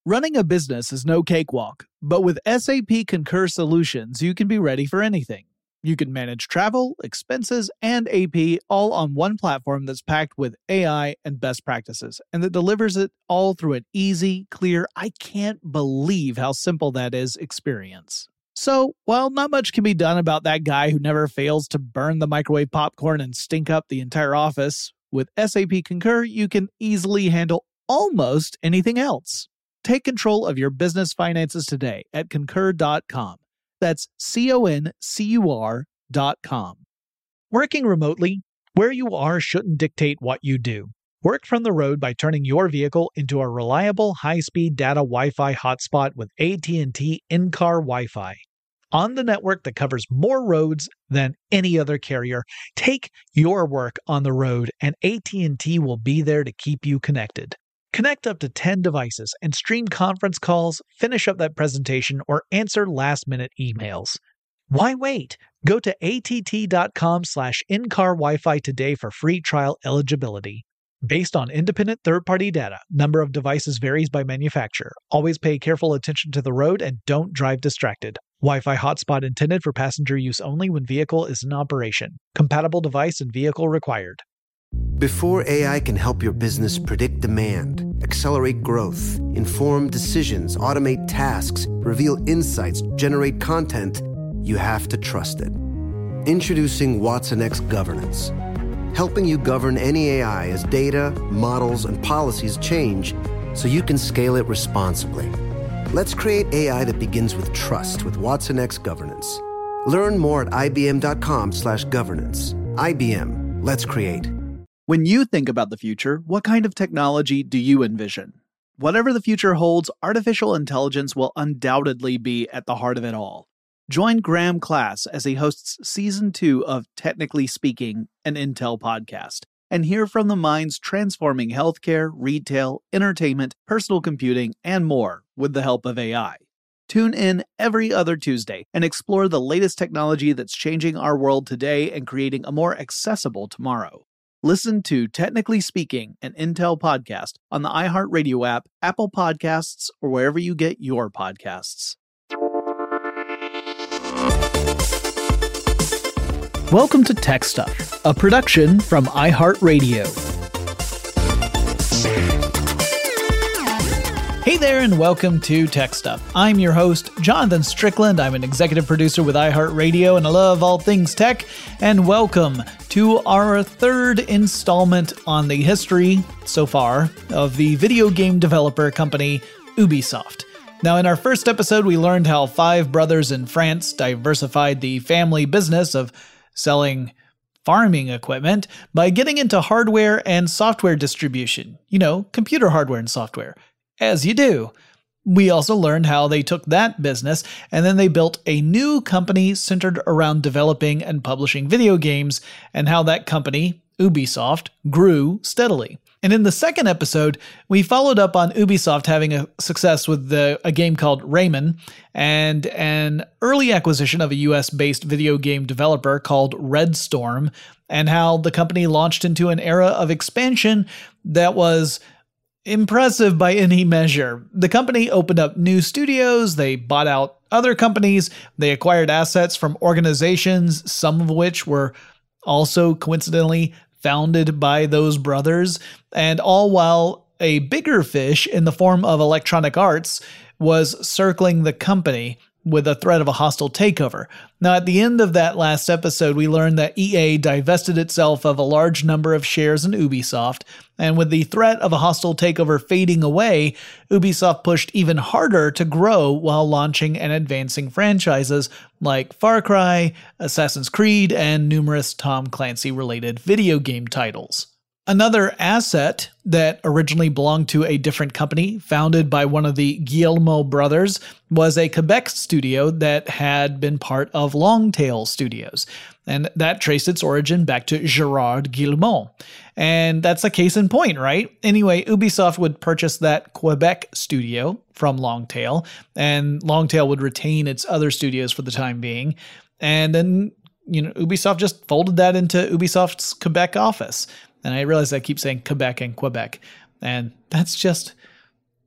Running a business is no cakewalk, but with SAP Concur Solutions, you can be ready for anything. You can manage travel, expenses, and AP all on one platform that's packed with AI and best practices, and that delivers it all through an easy, clear, I can't believe how simple that is experience. So, while not much can be done about that guy who never fails to burn the microwave popcorn and stink up the entire office, with SAP Concur, you can easily handle almost anything else. Take control of your business finances today at Concur.com. That's CONCUR.com. Working remotely, where you are shouldn't dictate what you do. Work from the road by turning your vehicle into a reliable high-speed data Wi-Fi hotspot with AT&T in-car Wi-Fi. On the network that covers more roads than any other carrier, take your work on the road and AT&T will be there to keep you connected. Connect up to 10 devices and stream conference calls, finish up that presentation, or answer last-minute emails. Why wait? Go to att.com/in-car Wi-Fi today for free trial eligibility. Based on independent third-party data, number of devices varies by manufacturer. Always pay careful attention to the road and don't drive distracted. Wi-Fi hotspot intended for passenger use only when vehicle is in operation. Compatible device and vehicle required. Before AI can help your business predict demand, accelerate growth, inform decisions, automate tasks, reveal insights, generate content, you have to trust it. Introducing watsonx Governance, helping you govern any AI as data, models, and policies change so you can scale it responsibly. Let's create AI that begins with trust with watsonx Governance. Learn more at ibm.com/governance. IBM, let's create. When you think about the future, what kind of technology do you envision? Whatever the future holds, artificial intelligence will undoubtedly be at the heart of it all. Join Graham Class as he hosts Season 2 of Technically Speaking, an Intel podcast, and hear from the minds transforming healthcare, retail, entertainment, personal computing, and more with the help of AI. Tune in every other Tuesday and explore the latest technology that's changing our world today and creating a more accessible tomorrow. Listen to Technically Speaking, an Intel podcast on the iHeartRadio app, Apple Podcasts, or wherever you get your podcasts. Welcome to Tech Stuff, a production from iHeartRadio. Hey there, and welcome to Tech Stuff. I'm your host, Jonathan Strickland. I'm an executive producer with iHeartRadio, and I love all things tech. And welcome to our third installment on the history, so far, of the video game developer company Ubisoft. Now, in our first episode, we learned how 5 brothers in France diversified the family business of selling farming equipment by getting into hardware and software distribution. You know, computer hardware and software. As you do. We also learned how they took that business and then they built a new company centered around developing and publishing video games, and how that company, Ubisoft, grew steadily. And in the second episode, we followed up on Ubisoft having a success with a game called Rayman, and an early acquisition of a US-based video game developer called Red Storm, and how the company launched into an era of expansion that was impressive by any measure. The company opened up new studios, they bought out other companies, they acquired assets from organizations, some of which were also coincidentally founded by those brothers, and all while a bigger fish in the form of Electronic Arts was circling the company with a threat of a hostile takeover. Now, at the end of that last episode, we learned that EA divested itself of a large number of shares in Ubisoft, and with the threat of a hostile takeover fading away, Ubisoft pushed even harder to grow while launching and advancing franchises like Far Cry, Assassin's Creed, and numerous Tom Clancy-related video game titles. Another asset that originally belonged to a different company founded by one of the Guillemot brothers was a Quebec studio that had been part of Longtail Studios, and that traced its origin back to Gerard Guillemot. And that's a case in point, right? Anyway, Ubisoft would purchase that Quebec studio from Longtail, and Longtail would retain its other studios for the time being, and then Ubisoft just folded that into Ubisoft's Quebec office. And I realize I keep saying Quebec and Quebec, and that's just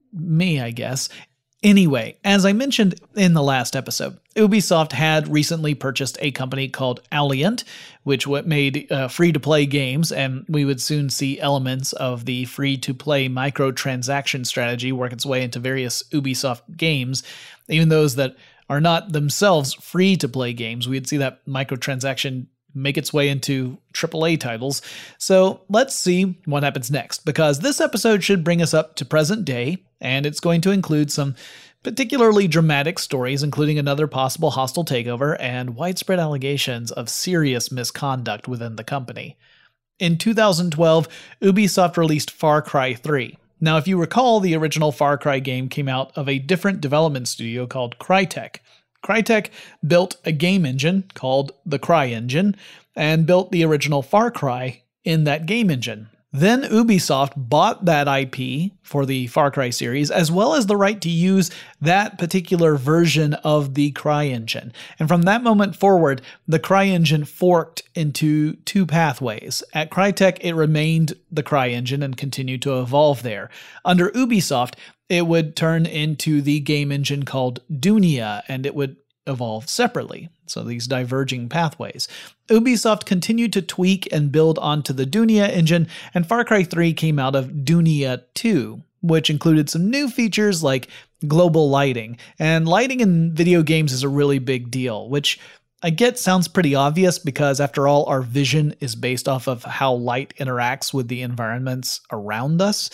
me, I guess. Anyway, as I mentioned in the last episode, Ubisoft had recently purchased a company called Alliant, which made free-to-play games, and we would soon see elements of the free-to-play microtransaction strategy work its way into various Ubisoft games, even those that are not themselves free-to-play games. We'd see that microtransaction make its way into AAA titles. So let's see what happens next, because this episode should bring us up to present day, and it's going to include some particularly dramatic stories, including another possible hostile takeover and widespread allegations of serious misconduct within the company. In 2012, Ubisoft released Far Cry 3. Now, if you recall, the original Far Cry game came out of a different development studio called Crytek. Crytek built a game engine called the CryEngine and built the original Far Cry in that game engine. Then Ubisoft bought that IP for the Far Cry series, as well as the right to use that particular version of the CryEngine. And from that moment forward, the CryEngine forked into two pathways. At Crytek, it remained the CryEngine and continued to evolve there. Under Ubisoft, it would turn into the game engine called Dunia, and it would evolve separately. So these diverging pathways. Ubisoft continued to tweak and build onto the Dunia engine, and Far Cry 3 came out of Dunia 2, which included some new features like global lighting. And lighting in video games is a really big deal, which I get sounds pretty obvious because, after all, our vision is based off of how light interacts with the environments around us.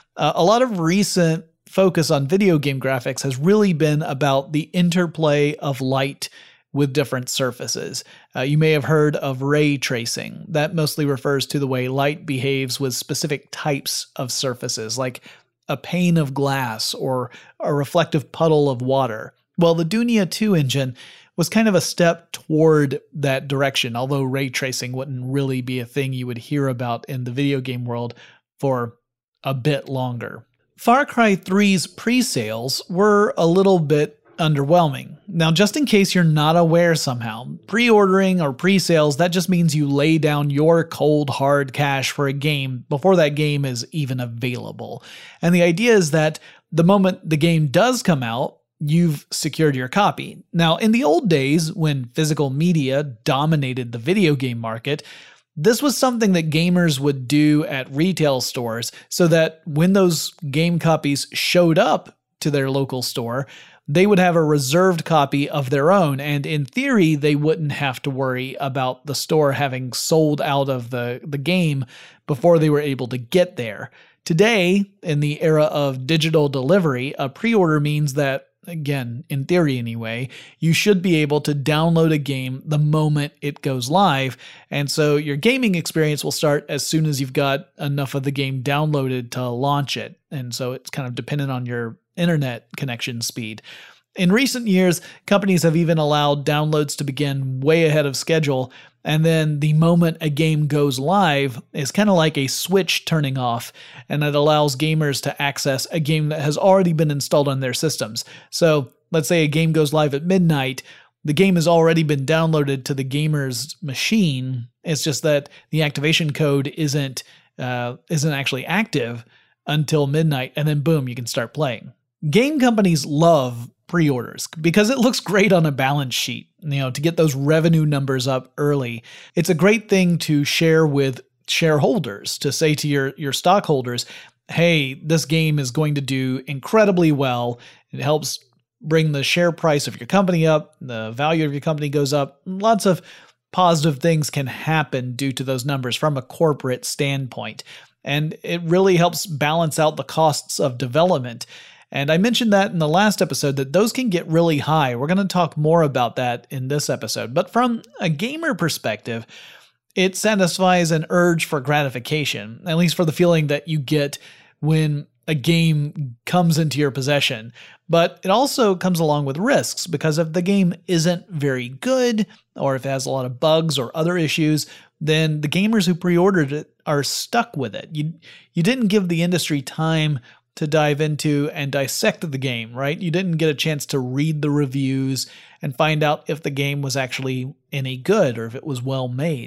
A lot of recent focus on video game graphics has really been about the interplay of light with different surfaces. You may have heard of ray tracing. That mostly refers to the way light behaves with specific types of surfaces, like a pane of glass or a reflective puddle of water. Well, the Dunia 2 engine was kind of a step toward that direction, although ray tracing wouldn't really be a thing you would hear about in the video game world for a bit longer. Far Cry 3's pre-sales were a little bit underwhelming. Now, just in case you're not aware somehow, pre-ordering or pre-sales, that just means you lay down your cold, hard cash for a game before that game is even available. And the idea is that the moment the game does come out, you've secured your copy. Now, in the old days, when physical media dominated the video game market, this was something that gamers would do at retail stores so that when those game copies showed up to their local store, they would have a reserved copy of their own, and in theory, they wouldn't have to worry about the store having sold out of the game before they were able to get there. Today, in the era of digital delivery, a pre-order means that, again, in theory anyway, you should be able to download a game the moment it goes live, and so your gaming experience will start as soon as you've got enough of the game downloaded to launch it, and so it's kind of dependent on your internet connection speed. In recent years, companies have even allowed downloads to begin way ahead of schedule, and then the moment a game goes live is kind of like a switch turning off, and it allows gamers to access a game that has already been installed on their systems. So let's say a game goes live at midnight, the game has already been downloaded to the gamer's machine. It's just that the activation code isn't actually active until midnight, and then boom, you can start playing. Game companies love pre-orders because it looks great on a balance sheet, to get those revenue numbers up early. It's a great thing to share with shareholders, to say to your stockholders, hey, this game is going to do incredibly well. It helps bring the share price of your company up, the value of your company goes up. Lots of positive things can happen due to those numbers from a corporate standpoint. And it really helps balance out the costs of development. And I mentioned that in the last episode that those can get really high. We're going to talk more about that in this episode. But from a gamer perspective, it satisfies an urge for gratification, at least for the feeling that you get when a game comes into your possession. But it also comes along with risks, because if the game isn't very good, or if it has a lot of bugs or other issues, then the gamers who pre-ordered it are stuck with it. You didn't give the industry time to dive into and dissect the game, right? You didn't get a chance to read the reviews and find out if the game was actually any good or if it was well made.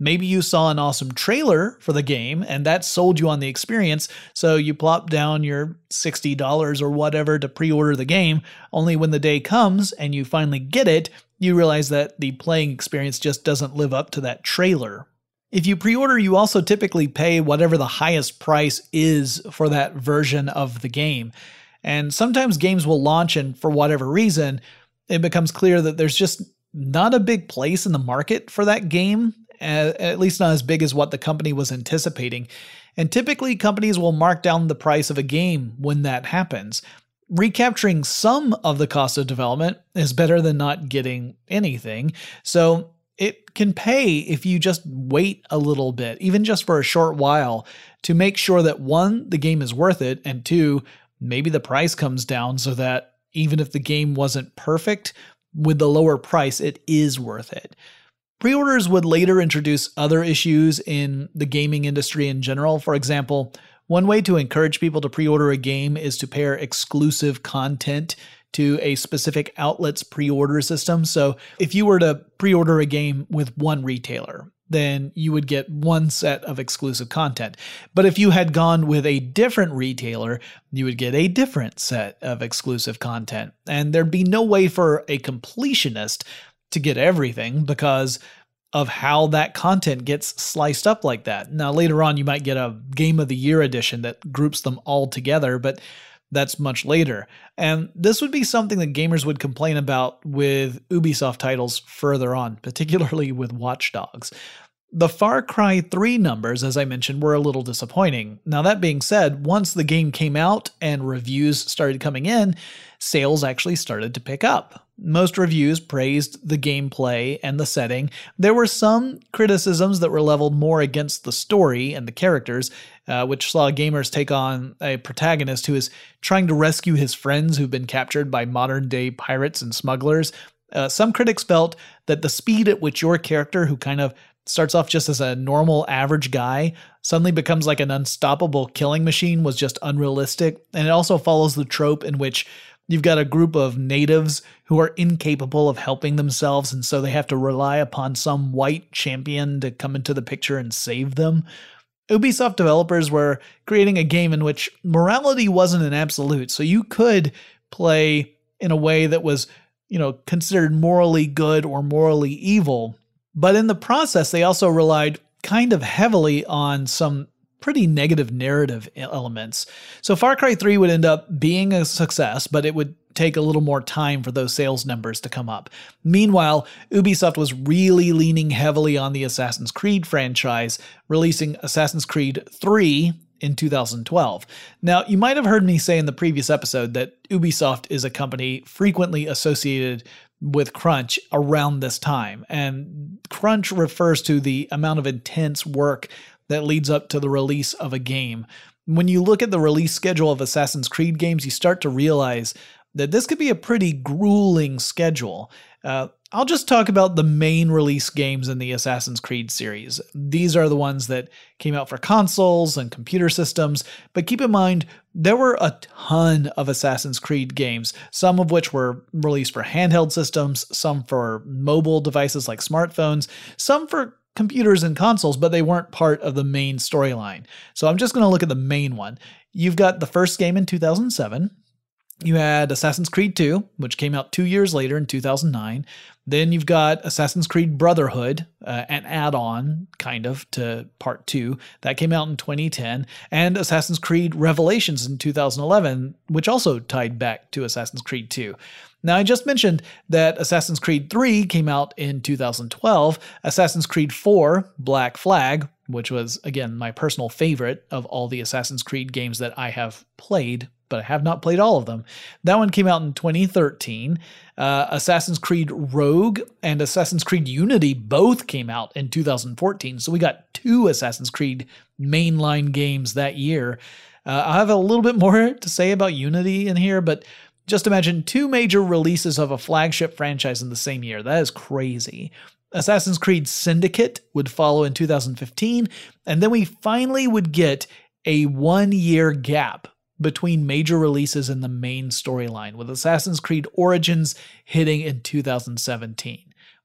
Maybe you saw an awesome trailer for the game and that sold you on the experience, so you plop down your $60 or whatever to pre-order the game, only when the day comes and you finally get it, you realize that the playing experience just doesn't live up to that trailer. If you pre-order, you also typically pay whatever the highest price is for that version of the game. And sometimes games will launch and for whatever reason, it becomes clear that there's just not a big place in the market for that game, at least not as big as what the company was anticipating. And typically companies will mark down the price of a game when that happens. Recapturing some of the cost of development is better than not getting anything. So it can pay if you just wait a little bit, even just for a short while, to make sure that 1, the game is worth it, and 2, maybe the price comes down so that even if the game wasn't perfect, with the lower price, it is worth it. Pre-orders would later introduce other issues in the gaming industry in general. For example, one way to encourage people to pre-order a game is to pair exclusive content to a specific outlet's pre-order system. So if you were to pre-order a game with one retailer, then you would get one set of exclusive content. But if you had gone with a different retailer, you would get a different set of exclusive content. And there'd be no way for a completionist to get everything because of how that content gets sliced up like that. Now, later on, you might get a Game of the Year edition that groups them all together, but that's much later. And this would be something that gamers would complain about with Ubisoft titles further on, particularly with Watch Dogs. The Far Cry 3 numbers, as I mentioned, were a little disappointing. Now, that being said, once the game came out and reviews started coming in, sales actually started to pick up. Most reviews praised the gameplay and the setting. There were some criticisms that were leveled more against the story and the characters, which saw gamers take on a protagonist who is trying to rescue his friends who've been captured by modern-day pirates and smugglers. Some critics felt that the speed at which your character, who kind of starts off just as a normal average guy, suddenly becomes like an unstoppable killing machine, was just unrealistic. And it also follows the trope in which you've got a group of natives who are incapable of helping themselves, and so they have to rely upon some white champion to come into the picture and save them. Ubisoft developers were creating a game in which morality wasn't an absolute, so you could play in a way that was, considered morally good or morally evil. But in the process, they also relied kind of heavily on some pretty negative narrative elements. So Far Cry 3 would end up being a success, but it would take a little more time for those sales numbers to come up. Meanwhile, Ubisoft was really leaning heavily on the Assassin's Creed franchise, releasing Assassin's Creed 3 in 2012. Now, you might have heard me say in the previous episode that Ubisoft is a company frequently associated with crunch around this time. And crunch refers to the amount of intense work that leads up to the release of a game. When you look at the release schedule of Assassin's Creed games, you start to realize that this could be a pretty grueling schedule. I'll just talk about the main release games in the Assassin's Creed series. These are the ones that came out for consoles and computer systems, but keep in mind, there were a ton of Assassin's Creed games, some of which were released for handheld systems, some for mobile devices like smartphones, some for computers and consoles, but they weren't part of the main storyline. So I'm just going to look at the main one. You've got the first game in 2007. You had Assassin's Creed 2, which came out 2 years later in 2009. Then you've got Assassin's Creed Brotherhood, an add-on, kind of, to Part 2. That came out in 2010. And Assassin's Creed Revelations in 2011, which also tied back to Assassin's Creed 2. Now, I just mentioned that Assassin's Creed 3 came out in 2012. Assassin's Creed 4, Black Flag, which was, again, my personal favorite of all the Assassin's Creed games that I have played, but I have not played all of them. That one came out in 2013. Assassin's Creed Rogue and Assassin's Creed Unity both came out in 2014. So we got 2 Assassin's Creed mainline games that year. I have a little bit more to say about Unity in here, but just imagine 2 major releases of a flagship franchise in the same year. That is crazy. Assassin's Creed Syndicate would follow in 2015, and then we finally would get a 1-year gap between major releases in the main storyline, with Assassin's Creed Origins hitting in 2017.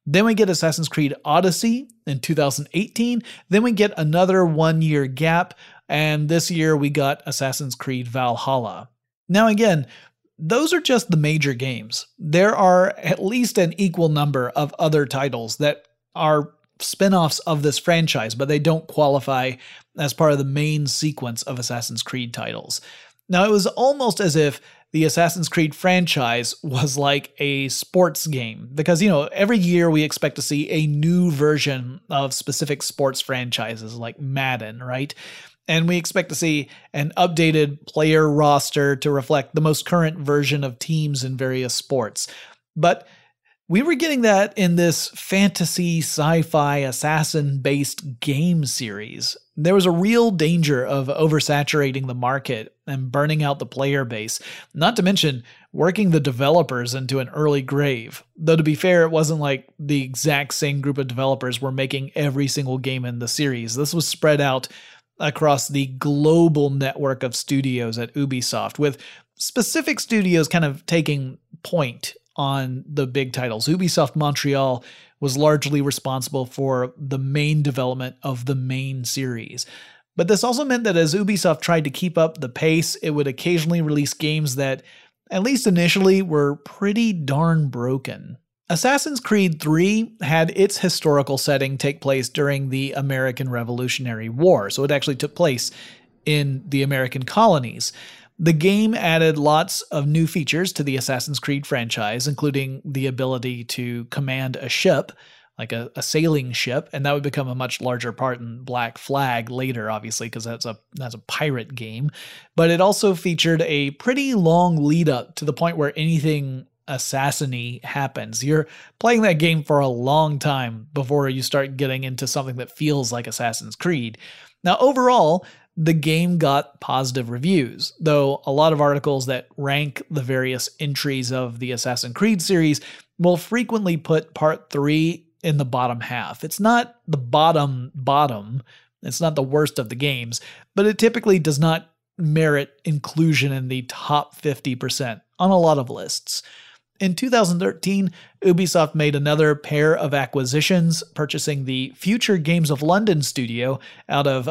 Then we get Assassin's Creed Odyssey in 2018. Then we get another 1-year gap. And this year we got Assassin's Creed Valhalla. Now again, those are just the major games. There are at least an equal number of other titles that are spin-offs of this franchise, but they don't qualify as part of the main sequence of Assassin's Creed titles. Now, it was almost as if the Assassin's Creed franchise was like a sports game because, every year we expect to see a new version of specific sports franchises like Madden, right? And we expect to see an updated player roster to reflect the most current version of teams in various sports. But we were getting that in this fantasy, sci-fi, assassin-based game series. There was a real danger of oversaturating the market and burning out the player base, not to mention working the developers into an early grave. Though to be fair, it wasn't like the exact same group of developers were making every single game in the series. This was spread out across the global network of studios at Ubisoft, with specific studios kind of taking point on the big titles. Ubisoft Montreal was largely responsible for the main development of the main series. But this also meant that as Ubisoft tried to keep up the pace, it would occasionally release games that, at least initially, were pretty darn broken. Assassin's Creed 3 had its historical setting take place during the American Revolutionary War, so it actually took place in the American colonies. The game added lots of new features to the Assassin's Creed franchise, including the ability to command a ship, like a sailing ship, and that would become a much larger part in Black Flag later, obviously, because that's a pirate game. But it also featured a pretty long lead up to the point where anything assassin-y happens. You're playing that game for a long time before you start getting into something that feels like Assassin's Creed. Now, overall, the game got positive reviews, though a lot of articles that rank the various entries of the Assassin's Creed series will frequently put Part 3 in the bottom half. It's not the bottom, it's not the worst of the games, but it typically does not merit inclusion in the top 50% on a lot of lists. In 2013, Ubisoft made another pair of acquisitions, purchasing the Future Games of London studio out of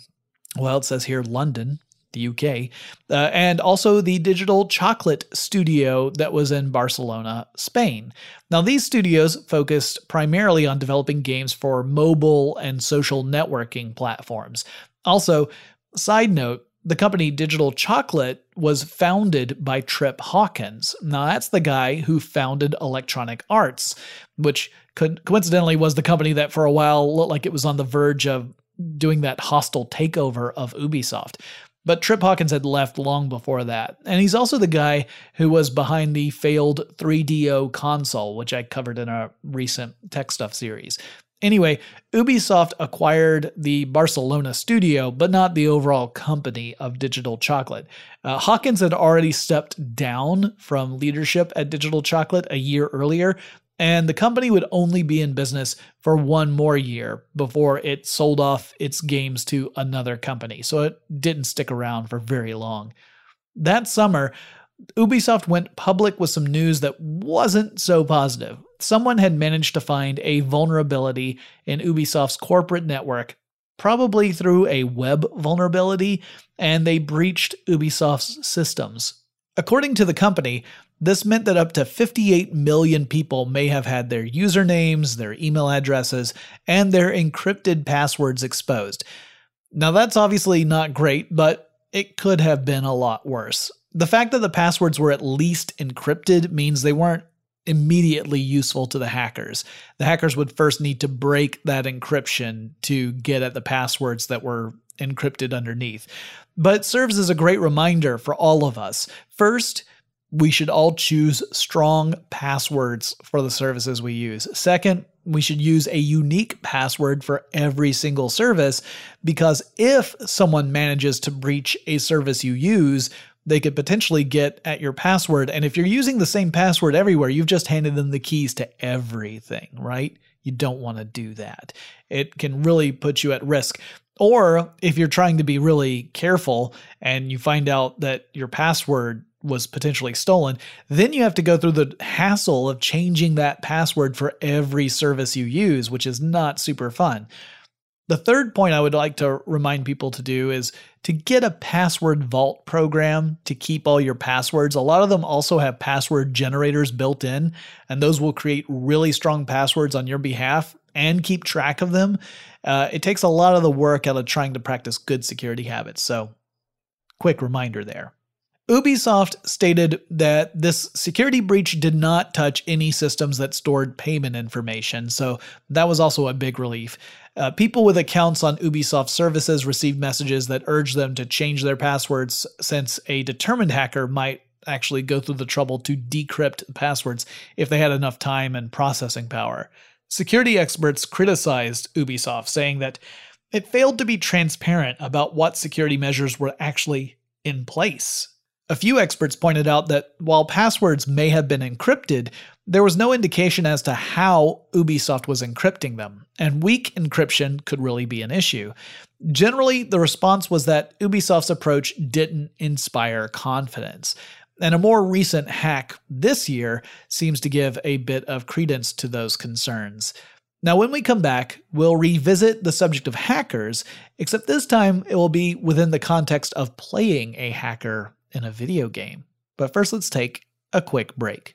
it says here London, the UK, and also the Digital Chocolate studio that was in Barcelona, Spain. Now, these studios focused primarily on developing games for mobile and social networking platforms. Also, side note, the company Digital Chocolate was founded by Trip Hawkins. Now, that's the guy who founded Electronic Arts, which coincidentally was the company that for a while looked like it was on the verge of doing that hostile takeover of Ubisoft. But Trip Hawkins had left long before that. And he's also the guy who was behind the failed 3DO console, which I covered in a recent Tech Stuff series. Anyway, Ubisoft acquired the Barcelona studio, but not the overall company of Digital Chocolate. Hawkins had already stepped down from leadership at Digital Chocolate a year earlier, and the company would only be in business for one more year before it sold off its games to another company, so it didn't stick around for very long. That summer, Ubisoft went public with some news that wasn't so positive. Someone had managed to find a vulnerability in Ubisoft's corporate network, probably through a web vulnerability, and they breached Ubisoft's systems. According to the company, this meant that up to 58 million people may have had their usernames, their email addresses, and their encrypted passwords exposed. Now, that's obviously not great, but it could have been a lot worse. The fact that the passwords were at least encrypted means they weren't immediately useful to the hackers. The hackers would first need to break that encryption to get at the passwords that were encrypted underneath. But it serves as a great reminder for all of us. First, we should all choose strong passwords for the services we use. Second, we should use a unique password for every single service, because if someone manages to breach a service you use, they could potentially get at your password. And if you're using the same password everywhere, you've just handed them the keys to everything, right? You don't want to do that. It can really put you at risk. Or if you're trying to be really careful and you find out that your password was potentially stolen. Then you have to go through the hassle of changing that password for every service you use, which is not super fun. The third point I would like to remind people to do is to get a password vault program to keep all your passwords. A lot of them also have password generators built in, and those will create really strong passwords on your behalf and keep track of them. It takes a lot of the work out of trying to practice good security habits. So, quick reminder there. Ubisoft stated that this security breach did not touch any systems that stored payment information, so that was also a big relief. People with accounts on Ubisoft services received messages that urged them to change their passwords, since a determined hacker might actually go through the trouble to decrypt passwords if they had enough time and processing power. Security experts criticized Ubisoft, saying that it failed to be transparent about what security measures were actually in place. A few experts pointed out that while passwords may have been encrypted, there was no indication as to how Ubisoft was encrypting them, and weak encryption could really be an issue. Generally, the response was that Ubisoft's approach didn't inspire confidence, and a more recent hack this year seems to give a bit of credence to those concerns. Now, when we come back, we'll revisit the subject of hackers, except this time it will be within the context of playing a hacker in a video game. But first, let's take a quick break.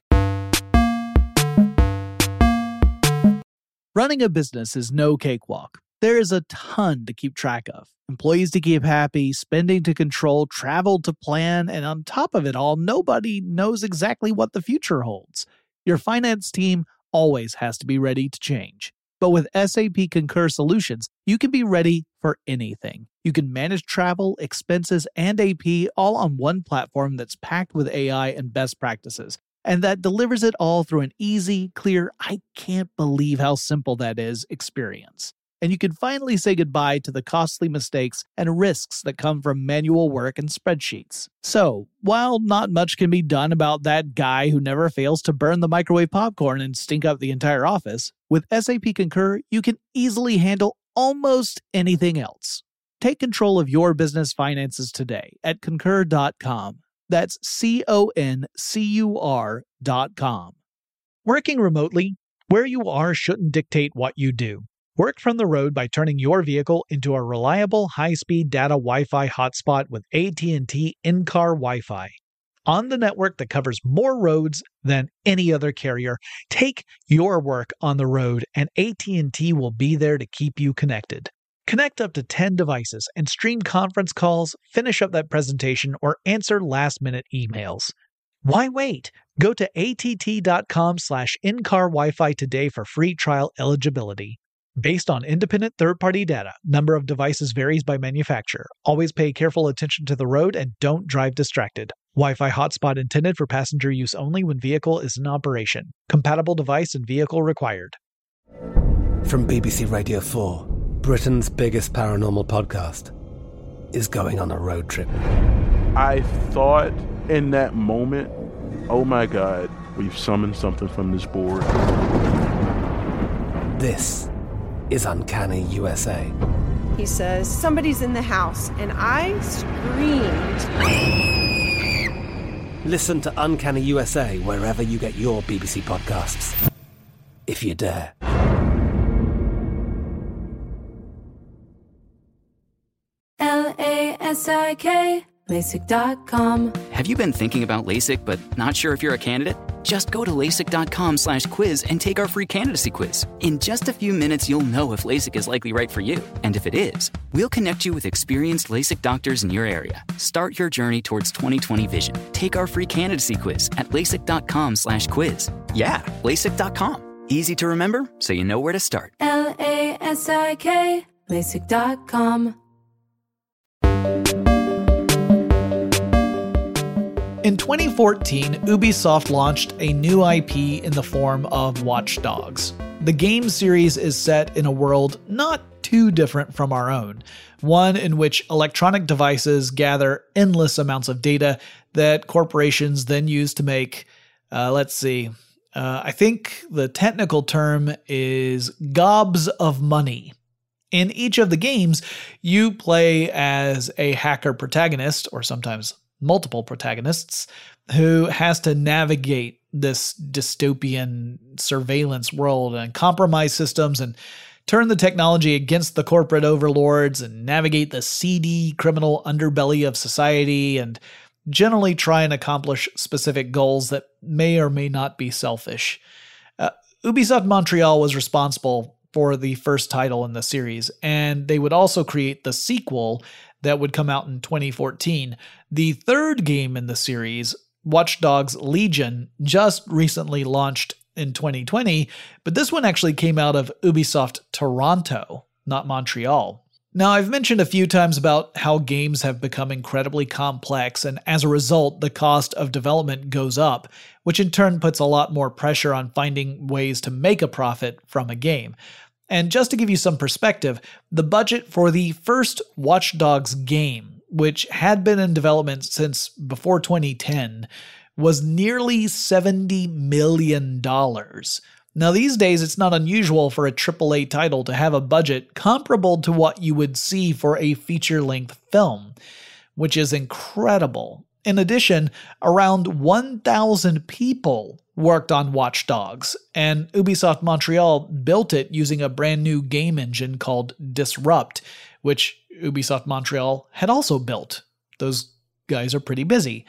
Running a business is no cakewalk. There is a ton to keep track of. Employees to keep happy, spending to control, travel to plan, and on top of it all, nobody knows exactly what the future holds. Your finance team always has to be ready to change. But with SAP Concur Solutions, you can be ready for anything. You can manage travel, expenses, and AP all on one platform that's packed with AI and best practices, and that delivers it all through an easy, clear, I can't believe how simple that is experience. And you can finally say goodbye to the costly mistakes and risks that come from manual work and spreadsheets. So, while not much can be done about that guy who never fails to burn the microwave popcorn and stink up the entire office, with SAP Concur, you can easily handle almost anything else. Take control of your business finances today at Concur.com. That's CONCUR.com. Working remotely, where you are shouldn't dictate what you do. Work from the road by turning your vehicle into a reliable high-speed data Wi-Fi hotspot with AT&T in-car Wi-Fi. On the network that covers more roads than any other carrier, take your work on the road and AT&T will be there to keep you connected. Connect up to 10 devices and stream conference calls, finish up that presentation, or answer last-minute emails. Why wait? Go to att.com/in-car Wi-Fi today for free trial eligibility. Based on independent third-party data, number of devices varies by manufacturer. Always pay careful attention to the road and don't drive distracted. Wi-Fi hotspot intended for passenger use only when vehicle is in operation. Compatible device and vehicle required. From BBC Radio 4, Britain's biggest paranormal podcast is going on a road trip. I thought in that moment, oh my God, we've summoned something from this board. This is Uncanny USA. He says, somebody's in the house, and I screamed. Listen to Uncanny USA wherever you get your BBC podcasts, if you dare. LASIK, LASIK.com. Have you been thinking about LASIK but not sure if you're a candidate? Just go to LASIK.com/quiz and take our free candidacy quiz. In just a few minutes, you'll know if LASIK is likely right for you. And if it is, we'll connect you with experienced LASIK doctors in your area. Start your journey towards 20/20 vision. Take our free candidacy quiz at LASIK.com/quiz. Yeah, LASIK.com. Easy to remember, so you know where to start. LASIK, LASIK.com. In 2014, Ubisoft launched a new IP in the form of Watch Dogs. The game series is set in a world not too different from our own, one in which electronic devices gather endless amounts of data that corporations then use to make, I think the technical term is gobs of money. In each of the games, you play as a hacker protagonist, or sometimes multiple protagonists, who has to navigate this dystopian surveillance world and compromise systems and turn the technology against the corporate overlords and navigate the seedy criminal underbelly of society and generally try and accomplish specific goals that may or may not be selfish. Ubisoft Montreal was responsible for the first title in the series, and they would also create the sequel that would come out in 2014. The third game in the series, Watch Dogs Legion, just recently launched in 2020, but this one actually came out of Ubisoft Toronto, not Montreal. Now, I've mentioned a few times about how games have become incredibly complex, and as a result, the cost of development goes up, which in turn puts a lot more pressure on finding ways to make a profit from a game. And just to give you some perspective, the budget for the first Watch Dogs game, which had been in development since before 2010, was nearly $70 million. Now, these days, it's not unusual for a AAA title to have a budget comparable to what you would see for a feature-length film, which is incredible. In addition, around 1,000 people worked on Watch Dogs, and Ubisoft Montreal built it using a brand new game engine called Disrupt, which Ubisoft Montreal had also built. Those guys are pretty busy.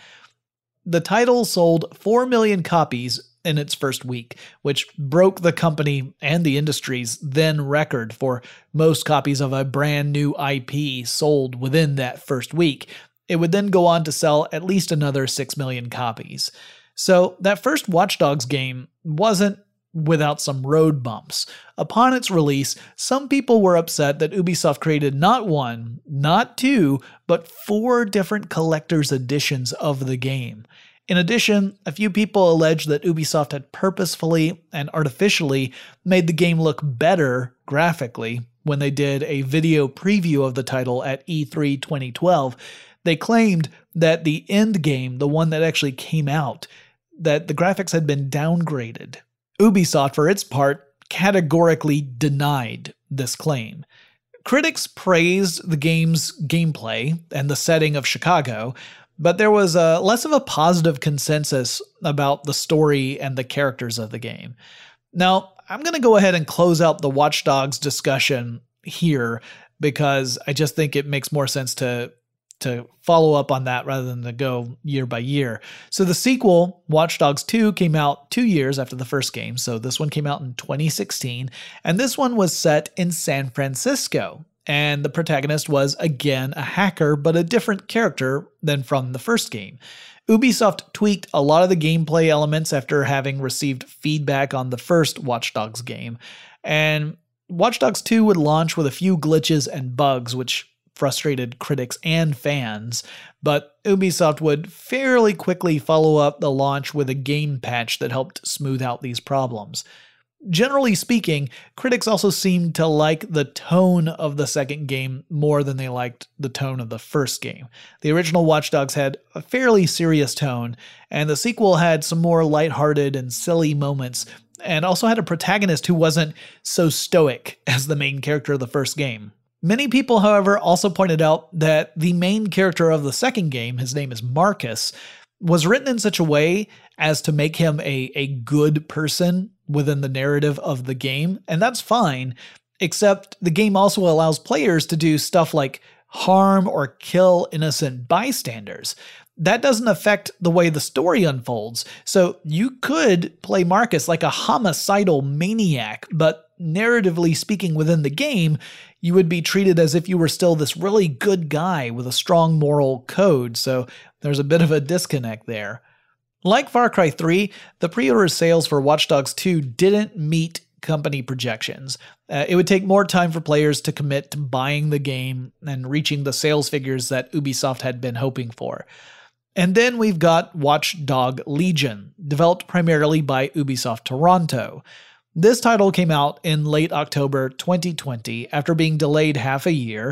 The title sold 4 million copies in its first week, which broke the company and the industry's then record for most copies of a brand new IP sold within that first week. It would then go on to sell at least another 6 million copies. So that first Watch Dogs game wasn't without some road bumps. Upon its release, some people were upset that Ubisoft created not one, not two, but 4 different collector's editions of the game. In addition, a few people alleged that Ubisoft had purposefully and artificially made the game look better graphically when they did a video preview of the title at E3 2012. They claimed that the end game, the one that actually came out, that the graphics had been downgraded. Ubisoft, for its part, categorically denied this claim. Critics praised the game's gameplay and the setting of Chicago, but there was less of a positive consensus about the story and the characters of the game. Now, I'm going to go ahead and close out the Watch Dogs discussion here because I just think it makes more sense to follow up on that rather than to go year by year. So the sequel, Watch Dogs 2, came out 2 years after the first game. So this one came out in 2016, and this one was set in San Francisco. And the protagonist was, again, a hacker, but a different character than from the first game. Ubisoft tweaked a lot of the gameplay elements after having received feedback on the first Watch Dogs game. And Watch Dogs 2 would launch with a few glitches and bugs, which frustrated critics and fans, but Ubisoft would fairly quickly follow up the launch with a game patch that helped smooth out these problems. Generally speaking, critics also seemed to like the tone of the second game more than they liked the tone of the first game. The original Watch Dogs had a fairly serious tone, and the sequel had some more lighthearted and silly moments, and also had a protagonist who wasn't so stoic as the main character of the first game. Many people, however, also pointed out that the main character of the second game, his name is Marcus, was written in such a way as to make him a good person within the narrative of the game, and that's fine, except the game also allows players to do stuff like harm or kill innocent bystanders. That doesn't affect the way the story unfolds, so you could play Marcus like a homicidal maniac, but narratively speaking within the game, you would be treated as if you were still this really good guy with a strong moral code, so there's a bit of a disconnect there. Like Far Cry 3, the pre-order sales for Watch Dogs 2 didn't meet company projections. It would take more time for players to commit to buying the game and reaching the sales figures that Ubisoft had been hoping for. And then we've got Watch Dogs Legion, developed primarily by Ubisoft Toronto. This title came out in late October 2020 after being delayed half a year,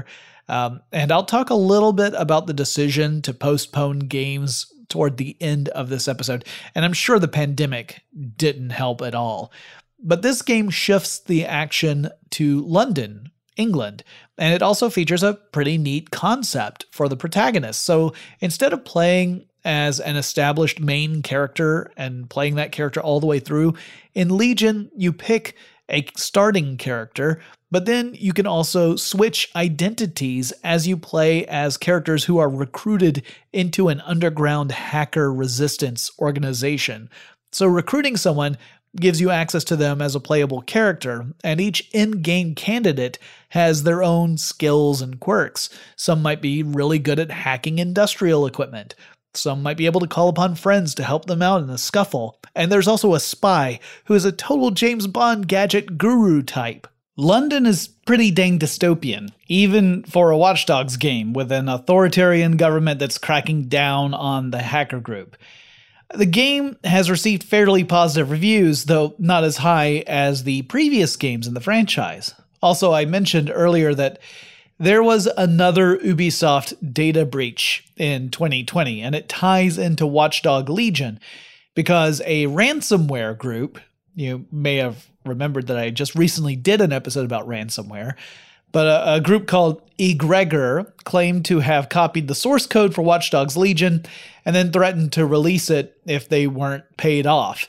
and I'll talk a little bit about the decision to postpone games toward the end of this episode, and I'm sure the pandemic didn't help at all. But this game shifts the action to London, England, and it also features a pretty neat concept for the protagonist. So instead of playing as an established main character and playing that character all the way through. In Legion, you pick a starting character, but then you can also switch identities as you play as characters who are recruited into an underground hacker resistance organization. So recruiting someone gives you access to them as a playable character, and each in-game candidate has their own skills and quirks. Some might be really good at hacking industrial equipment. Some might be able to call upon friends to help them out in a scuffle. And there's also a spy who is a total James Bond gadget guru type. London is pretty dang dystopian, even for a Watch Dogs game with an authoritarian government that's cracking down on the hacker group. The game has received fairly positive reviews, though not as high as the previous games in the franchise. Also, I mentioned earlier that there was another Ubisoft data breach in 2020, and it ties into Watch Dogs Legion, because a ransomware group, you may have remembered that I just recently did an episode about ransomware, but a group called Egregor claimed to have copied the source code for Watch Dogs Legion and then threatened to release it if they weren't paid off.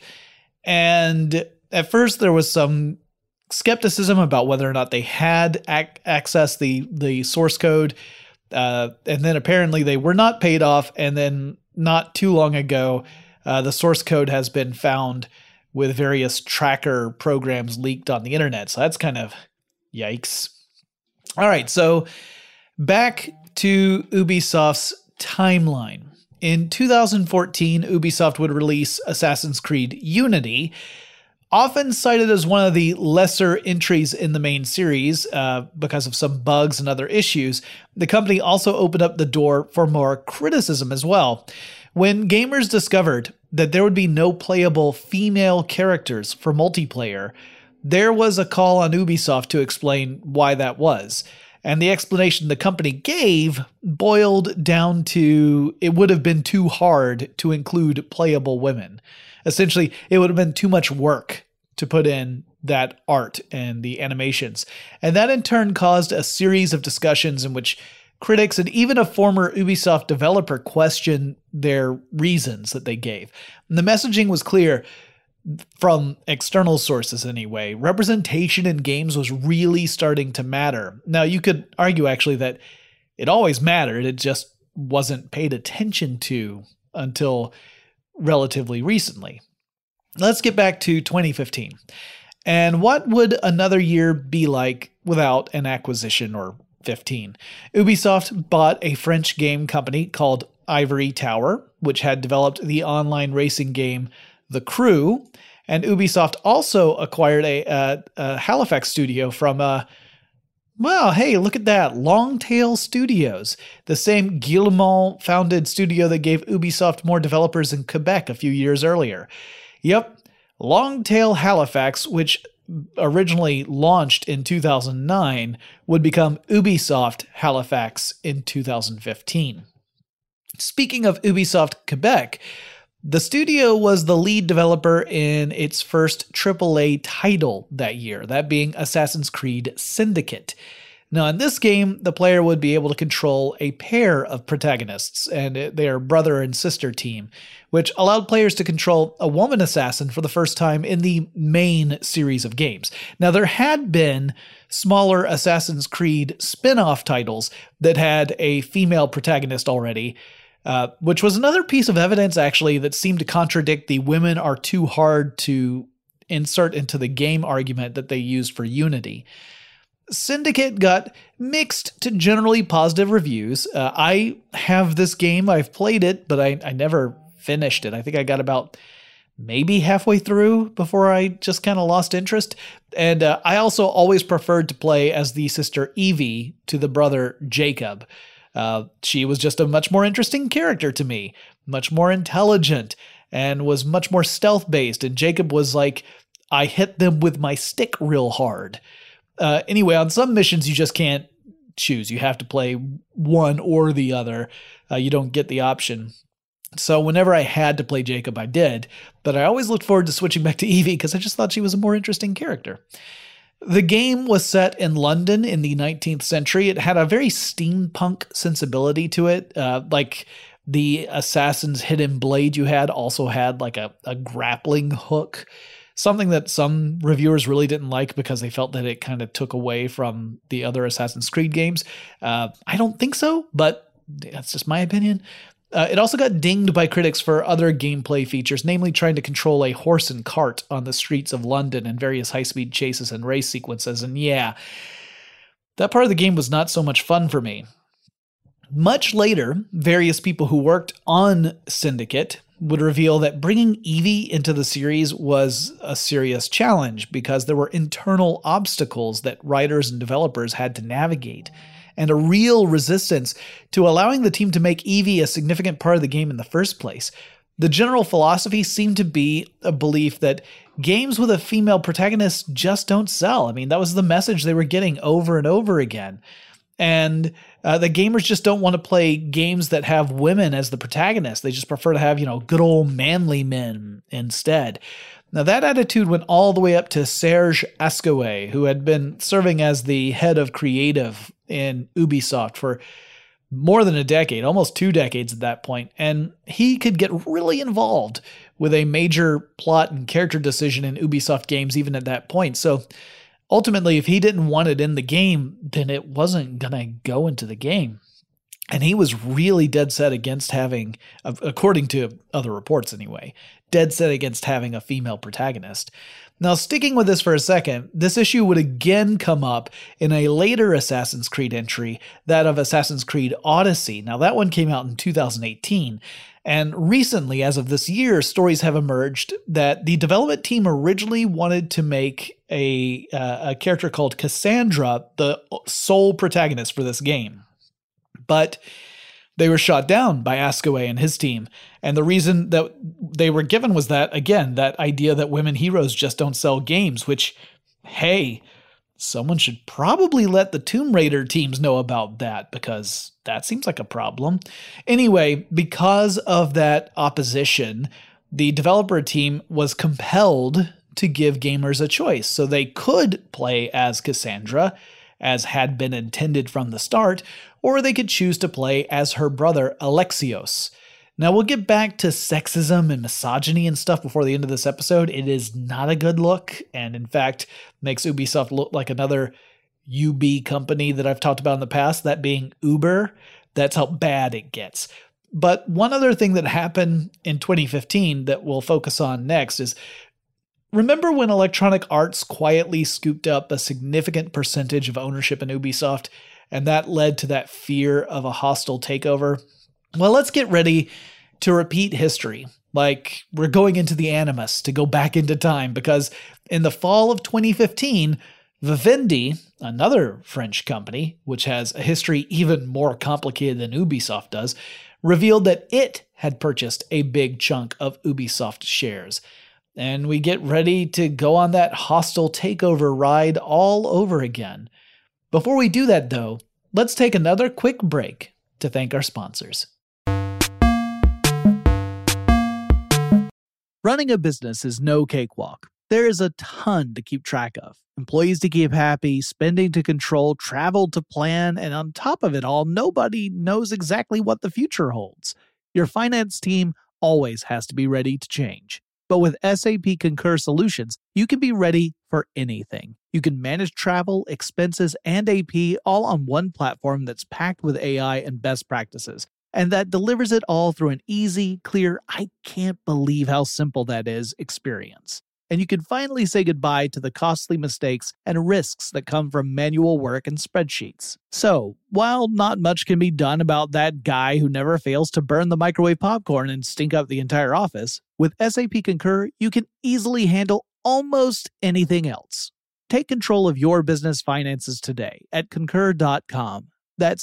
And at first there was some skepticism about whether or not they had accessed the source code, and then apparently they were not paid off, and then not too long ago, the source code has been found with various tracker programs leaked on the internet. So that's kind of yikes. All right, so back to Ubisoft's timeline. In 2014, Ubisoft would release Assassin's Creed Unity, often cited as one of the lesser entries in the main series because of some bugs and other issues. The company also opened up the door for more criticism as well. When gamers discovered that there would be no playable female characters for multiplayer, there was a call on Ubisoft to explain why that was. And the explanation the company gave boiled down to it would have been too hard to include playable women. Essentially, it would have been too much work to put in that art and the animations. And that in turn caused a series of discussions in which critics and even a former Ubisoft developer questioned their reasons that they gave. And the messaging was clear from external sources anyway. Representation in games was really starting to matter. Now, you could argue actually that it always mattered, it just wasn't paid attention to until relatively recently. Let's get back to 2015. And what would another year be like without an acquisition, or 15? Ubisoft bought a French game company called Ivory Tower, which had developed the online racing game The Crew, and Ubisoft also acquired a Halifax studio from well, hey, look at that, Longtail Studios, the same Guillemot-founded studio that gave Ubisoft more developers in Quebec a few years earlier. Yep, Longtail Halifax, which originally launched in 2009, would become Ubisoft Halifax in 2015. Speaking of Ubisoft Quebec, the studio was the lead developer in its first AAA title that year, that being Assassin's Creed Syndicate. Now, in this game, the player would be able to control a pair of protagonists and their brother and sister team, which allowed players to control a woman assassin for the first time in the main series of games. Now, there had been smaller Assassin's Creed spin-off titles that had a female protagonist already, which was another piece of evidence, actually, that seemed to contradict the women are too hard to insert into the game argument that they used for Unity. Syndicate got mixed to generally positive reviews. I have this game, I've played it, but I never finished it. I think I got about maybe halfway through before I just kind of lost interest. And I also always preferred to play as the sister Evie to the brother Jacob. She was just a much more interesting character to me, much more intelligent, and was much more stealth-based. And Jacob was like, I hit them with my stick real hard. Anyway, on some missions, you just can't choose. You have to play one or the other. You don't get the option. So whenever I had to play Jacob, I did. But I always looked forward to switching back to Evie because I just thought she was a more interesting character. The game was set in London in the 19th century. It had a very steampunk sensibility to it. Like The assassin's hidden blade you had also had like a grappling hook, something that some reviewers really didn't like because they felt that it kind of took away from the other Assassin's Creed games. I don't think so, but that's just my opinion. It also got dinged by critics for other gameplay features, namely trying to control a horse and cart on the streets of London and various high-speed chases and race sequences. And yeah, that part of the game was not so much fun for me. Much later, various people who worked on Syndicate would reveal that bringing Evie into the series was a serious challenge because there were internal obstacles that writers and developers had to navigate, and a real resistance to allowing the team to make Evie a significant part of the game in the first place. The general philosophy seemed to be a belief that games with a female protagonist just don't sell. I mean, that was the message they were getting over and over again. And the gamers just don't want to play games that have women as the protagonists. They just prefer to have, good old manly men instead. Now, that attitude went all the way up to Serge Ascoue, who had been serving as the head of creative in Ubisoft for more than a decade, almost 2 decades at that point. And he could get really involved with a major plot and character decision in Ubisoft games even at that point. So ultimately, if he didn't want it in the game, then it wasn't going to go into the game. And he was really dead set against having, according to other reports anyway, dead set against having a female protagonist. Now, sticking with this for a second, this issue would again come up in a later Assassin's Creed entry, that of Assassin's Creed Odyssey. Now, that one came out in 2018. And recently, as of this year, stories have emerged that the development team originally wanted to make a character called Cassandra the sole protagonist for this game. But they were shot down by Ascoue and his team. And the reason that they were given was that, again, that idea that women heroes just don't sell games, which, hey, someone should probably let the Tomb Raider teams know about that, because that seems like a problem. Anyway, because of that opposition, the developer team was compelled to give gamers a choice. So they could play as Cassandra, as had been intended from the start, or they could choose to play as her brother Alexios. Now, we'll get back to sexism and misogyny and stuff before the end of this episode. It is not a good look, and in fact, makes Ubisoft look like another UB company that I've talked about in the past, that being Uber. That's how bad it gets. But one other thing that happened in 2015 that we'll focus on next is, remember when Electronic Arts quietly scooped up a significant percentage of ownership in Ubisoft, and that led to that fear of a hostile takeover? Well, let's get ready to repeat history, like we're going into the Animus to go back into time, because in the fall of 2015, Vivendi, another French company, which has a history even more complicated than Ubisoft does, revealed that it had purchased a big chunk of Ubisoft shares. And we get ready to go on that hostile takeover ride all over again. Before we do that, though, let's take another quick break to thank our sponsors. Running a business is no cakewalk. There is a ton to keep track of. Employees to keep happy, spending to control, travel to plan, and on top of it all, nobody knows exactly what the future holds. Your finance team always has to be ready to change. But with SAP Concur Solutions, you can be ready for anything. You can manage travel, expenses, and AP all on one platform that's packed with AI and best practices, and that delivers it all through an easy, clear, I can't believe how simple that is experience. And you can finally say goodbye to the costly mistakes and risks that come from manual work and spreadsheets. So, while not much can be done about that guy who never fails to burn the microwave popcorn and stink up the entire office, with SAP Concur, you can easily handle almost anything else. Take control of your business finances today at Concur.com. That's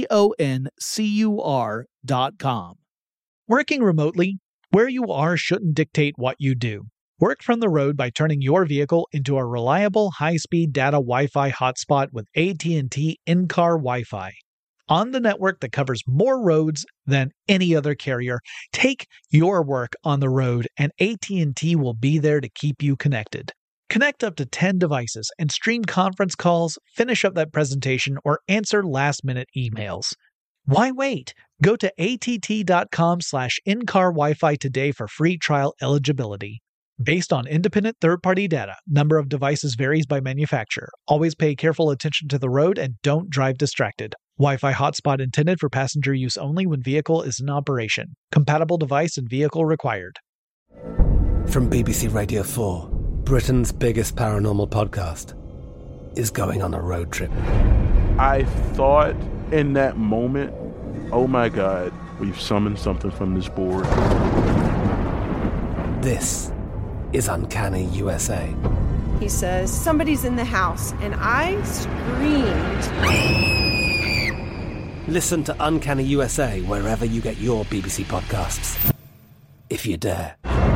CONCUR.com. Working remotely, where you are shouldn't dictate what you do. Work from the road by turning your vehicle into a reliable, high-speed data Wi-Fi hotspot with AT&T in-car Wi-Fi. On the network that covers more roads than any other carrier, take your work on the road, and AT&T will be there to keep you connected. Connect up to 10 devices and stream conference calls, finish up that presentation, or answer last-minute emails. Why wait? Go to att.com/in-car Wi-Fi today for free trial eligibility. Based on independent third-party data, number of devices varies by manufacturer. Always pay careful attention to the road and don't drive distracted. Wi-Fi hotspot intended for passenger use only when vehicle is in operation. Compatible device and vehicle required. From BBC Radio 4, Britain's biggest paranormal podcast is going on a road trip. I thought in that moment, oh my God, we've summoned something from this board. This is Uncanny USA. He says, somebody's in the house, and I screamed. Listen to Uncanny USA wherever you get your BBC podcasts, if you dare.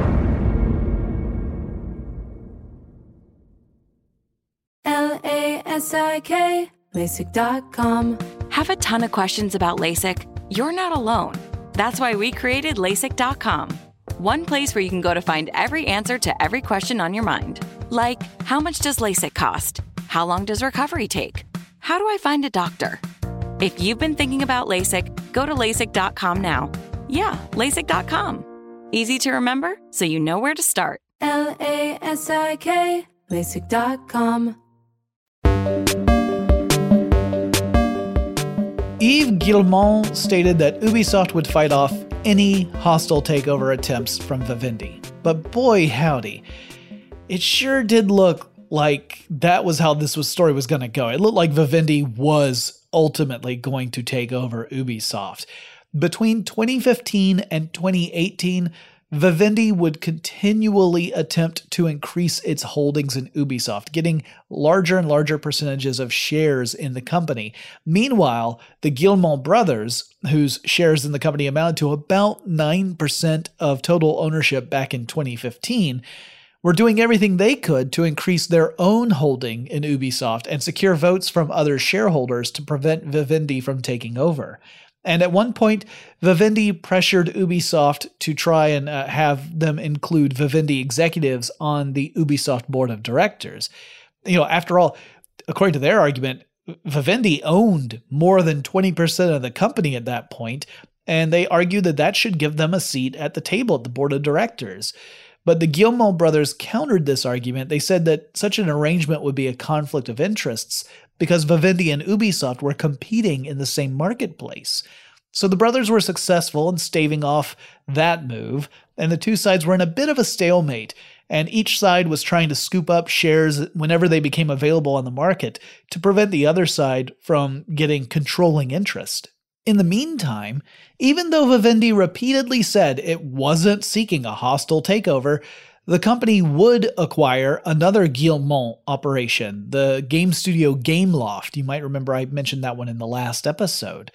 LASIK, LASIK.com. Have a ton of questions about LASIK? You're not alone. That's why we created LASIK.com. One place where you can go to find every answer to every question on your mind. Like, how much does LASIK cost? How long does recovery take? How do I find a doctor? If you've been thinking about LASIK, go to LASIK.com now. Yeah, LASIK.com. Easy to remember, so you know where to start. LASIK, LASIK.com. Yves Guillemot stated that Ubisoft would fight off any hostile takeover attempts from Vivendi. But boy howdy, it sure did look like that was how this story was going to go. It looked like Vivendi was ultimately going to take over Ubisoft. Between 2015 and 2018, Vivendi would continually attempt to increase its holdings in Ubisoft, getting larger and larger percentages of shares in the company. Meanwhile, the Guillemot brothers, whose shares in the company amounted to about 9% of total ownership back in 2015, were doing everything they could to increase their own holding in Ubisoft and secure votes from other shareholders to prevent Vivendi from taking over. And at one point, Vivendi pressured Ubisoft to try and have them include Vivendi executives on the Ubisoft board of directors. You know, after all, according to their argument, Vivendi owned more than 20% of the company at that point, and they argued that that should give them a seat at the table at the board of directors. But the Guillemot brothers countered this argument. They said that such an arrangement would be a conflict of interests because Vivendi and Ubisoft were competing in the same marketplace. So the brothers were successful in staving off that move, and the two sides were in a bit of a stalemate, and each side was trying to scoop up shares whenever they became available on the market to prevent the other side from getting controlling interest. In the meantime, even though Vivendi repeatedly said it wasn't seeking a hostile takeover, the company would acquire another Guillemot operation, the game studio Gameloft. You might remember I mentioned that one in the last episode.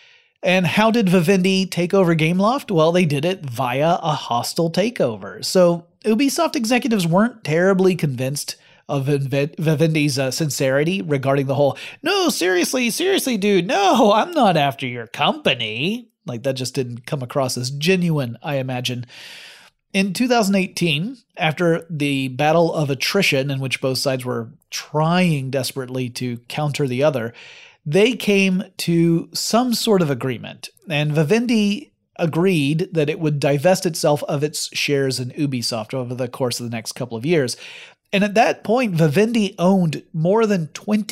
And how did Vivendi take over Gameloft? Well, they did it via a hostile takeover. So Ubisoft executives weren't terribly convinced of Vivendi's sincerity regarding the whole, no, seriously, dude, no, I'm not after your company. Like, that just didn't come across as genuine, I imagine. In 2018, after the battle of attrition in which both sides were trying desperately to counter the other, they came to some sort of agreement, and Vivendi agreed that it would divest itself of its shares in Ubisoft over the course of the next couple of years. And at that point, Vivendi owned more than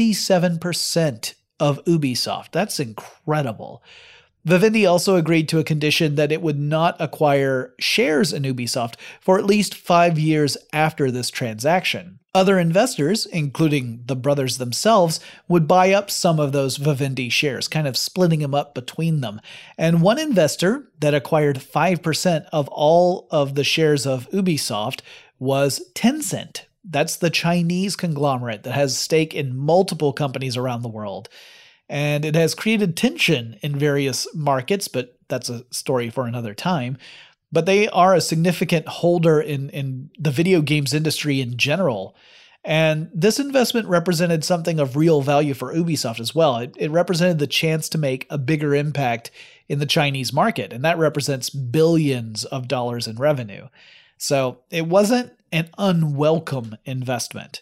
27% of Ubisoft. That's incredible. Vivendi also agreed to a condition that it would not acquire shares in Ubisoft for at least 5 years after this transaction. Other investors, including the brothers themselves, would buy up some of those Vivendi shares, kind of splitting them up between them. And one investor that acquired 5% of all of the shares of Ubisoft was Tencent. That's the Chinese conglomerate that has stake in multiple companies around the world. And it has created tension in various markets, but that's a story for another time. But they are a significant holder in the video games industry in general. And this investment represented something of real value for Ubisoft as well. It represented the chance to make a bigger impact in the Chinese market, and that represents billions of dollars in revenue. So it wasn't an unwelcome investment.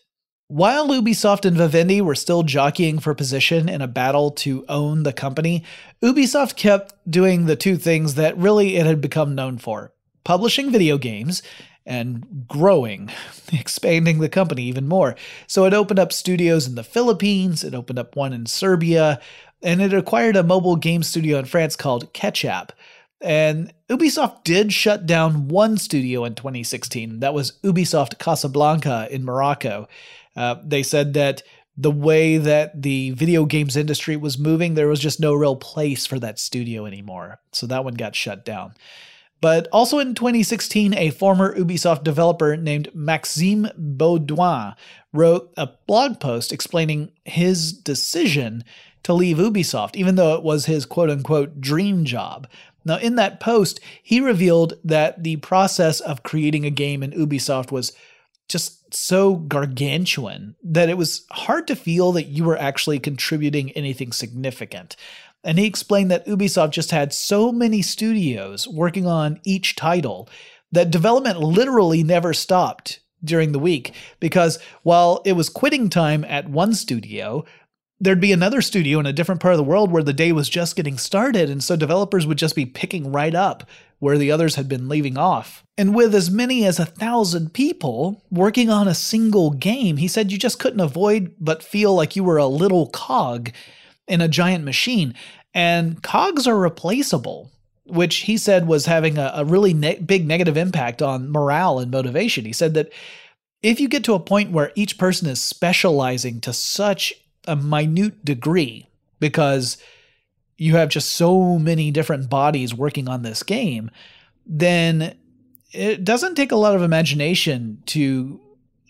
While Ubisoft and Vivendi were still jockeying for position in a battle to own the company, Ubisoft kept doing the two things that really it had become known for: publishing video games and growing, expanding the company even more. So it opened up studios in the Philippines, it opened up one in Serbia, and it acquired a mobile game studio in France called Ketchup. And Ubisoft did shut down one studio in 2016. That was Ubisoft Casablanca in Morocco. They said that the way that the video games industry was moving, there was just no real place for that studio anymore. So that one got shut down. But also in 2016, a former Ubisoft developer named Maxime Baudouin wrote a blog post explaining his decision to leave Ubisoft, even though it was his quote-unquote dream job. Now, in that post, he revealed that the process of creating a game in Ubisoft was just so gargantuan that it was hard to feel that you were actually contributing anything significant. And he explained that Ubisoft just had so many studios working on each title that development literally never stopped during the week, because while it was quitting time at one studio, there'd be another studio in a different part of the world where the day was just getting started, and so developers would just be picking right up where the others had been leaving off. And with as many as 1,000 people working on a single game, he said you just couldn't avoid but feel like you were a little cog in a giant machine. And cogs are replaceable, which he said was having a really big negative impact on morale and motivation. He said that if you get to a point where each person is specializing to such a minute degree because you have just so many different bodies working on this game, then it doesn't take a lot of imagination to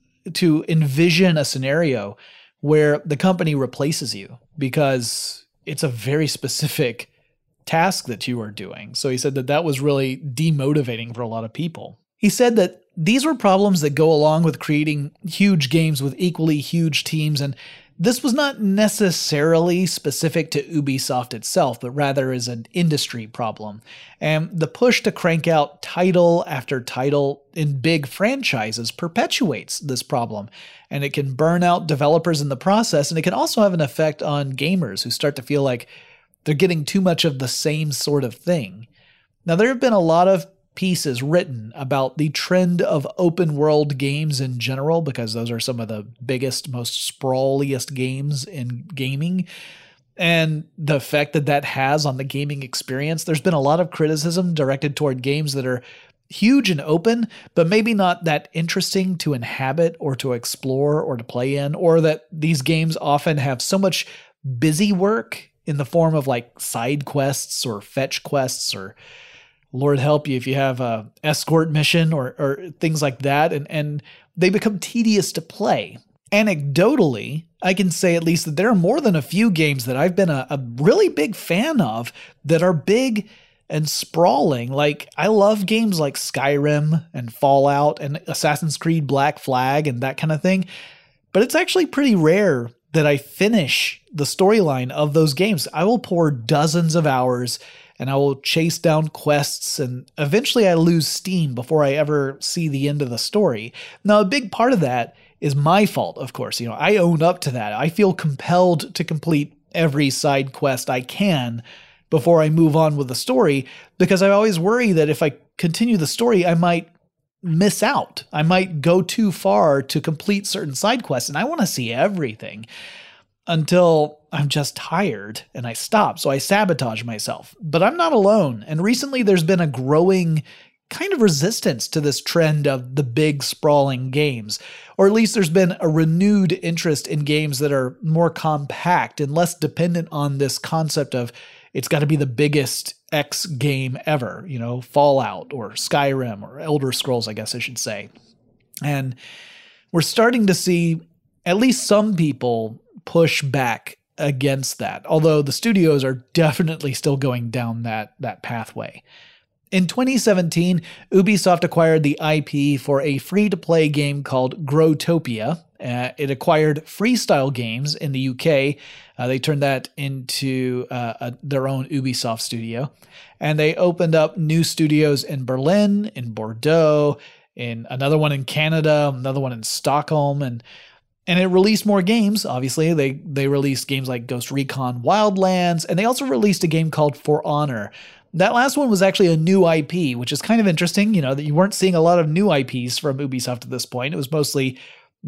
envision a scenario where the company replaces you, because it's a very specific task that you are doing. So he said that that was really demotivating for a lot of people. He said that these were problems that go along with creating huge games with equally huge teams, and this was not necessarily specific to Ubisoft itself, but rather is an industry problem. And the push to crank out title after title in big franchises perpetuates this problem, and it can burn out developers in the process, and it can also have an effect on gamers who start to feel like they're getting too much of the same sort of thing. Now, there have been a lot of pieces written about the trend of open world games in general, because those are some of the biggest, most sprawliest games in gaming, and the effect that that has on the gaming experience. There's been a lot of criticism directed toward games that are huge and open, but maybe not that interesting to inhabit or to explore or to play in, or that these games often have so much busy work in the form of like side quests or fetch quests, or Lord help you if you have a escort mission or things like that, and they become tedious to play. Anecdotally, I can say at least that there are more than a few games that I've been a really big fan of that are big and sprawling. Like, I love games like Skyrim and Fallout and Assassin's Creed Black Flag and that kind of thing, but it's actually pretty rare that I finish the storyline of those games. I will pour dozens of hours and I will chase down quests, and eventually I lose steam before I ever see the end of the story. Now, a big part of that is my fault, of course. You know, I own up to that. I feel compelled to complete every side quest I can before I move on with the story, because I always worry that if I continue the story, I might miss out. I might go too far to complete certain side quests, and I want to see everything until I'm just tired and I stop. So I sabotage myself. But I'm not alone. And recently there's been a growing kind of resistance to this trend of the big sprawling games. Or at least there's been a renewed interest in games that are more compact and less dependent on this concept of it's got to be the biggest X game ever, you know, Fallout or Skyrim or Elder Scrolls, I guess I should say. And we're starting to see at least some people push back against that, although the studios are definitely still going down that pathway. In 2017, Ubisoft acquired the IP for a free-to-play game called Growtopia. It acquired Freestyle Games in the UK. They turned that into their own Ubisoft studio. And they opened up new studios in Berlin, in Bordeaux, in another one in Canada, another one in Stockholm. And it released more games. Obviously, they released games like Ghost Recon Wildlands, and they also released a game called For Honor. That last one was actually a new IP, which is kind of interesting, that you weren't seeing a lot of new IPs from Ubisoft at this point. It was mostly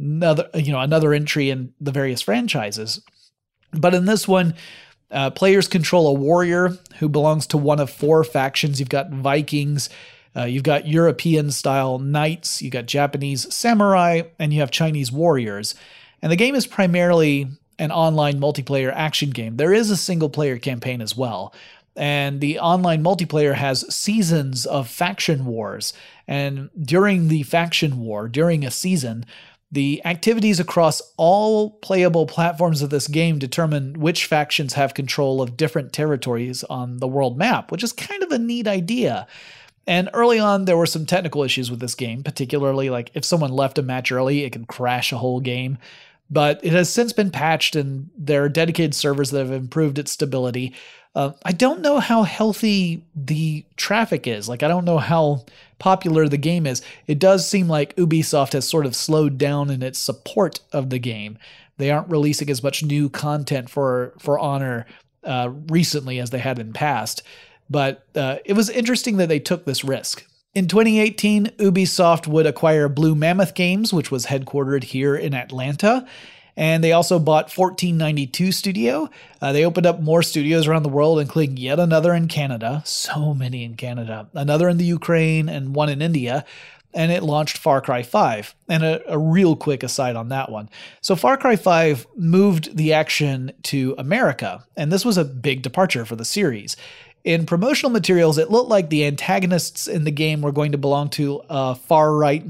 another entry in the various franchises. But in this one, players control a warrior who belongs to one of 4 factions. You've got Vikings, you've got European-style knights, you've got Japanese samurai, and you have Chinese warriors. And the game is primarily an online multiplayer action game. There is a single-player campaign as well. And the online multiplayer has seasons of faction wars. And during the faction war, during a season, the activities across all playable platforms of this game determine which factions have control of different territories on the world map, which is kind of a neat idea. And early on, there were some technical issues with this game, particularly like if someone left a match early, it can crash a whole game. But it has since been patched, and there are dedicated servers that have improved its stability. I don't know how healthy the traffic is. I don't know how popular the game is. It does seem like Ubisoft has sort of slowed down in its support of the game. They aren't releasing as much new content for Honor recently as they had in past. But it was interesting that they took this risk. In 2018, Ubisoft would acquire Blue Mammoth Games, which was headquartered here in Atlanta. And they also bought 1492 Studio. They opened up more studios around the world, including yet another in Canada. So many in Canada. Another in the Ukraine and one in India. And it launched Far Cry 5. And a real quick aside on that one. So Far Cry 5 moved the action to America. And this was a big departure for the series. In promotional materials, it looked like the antagonists in the game were going to belong to a far-right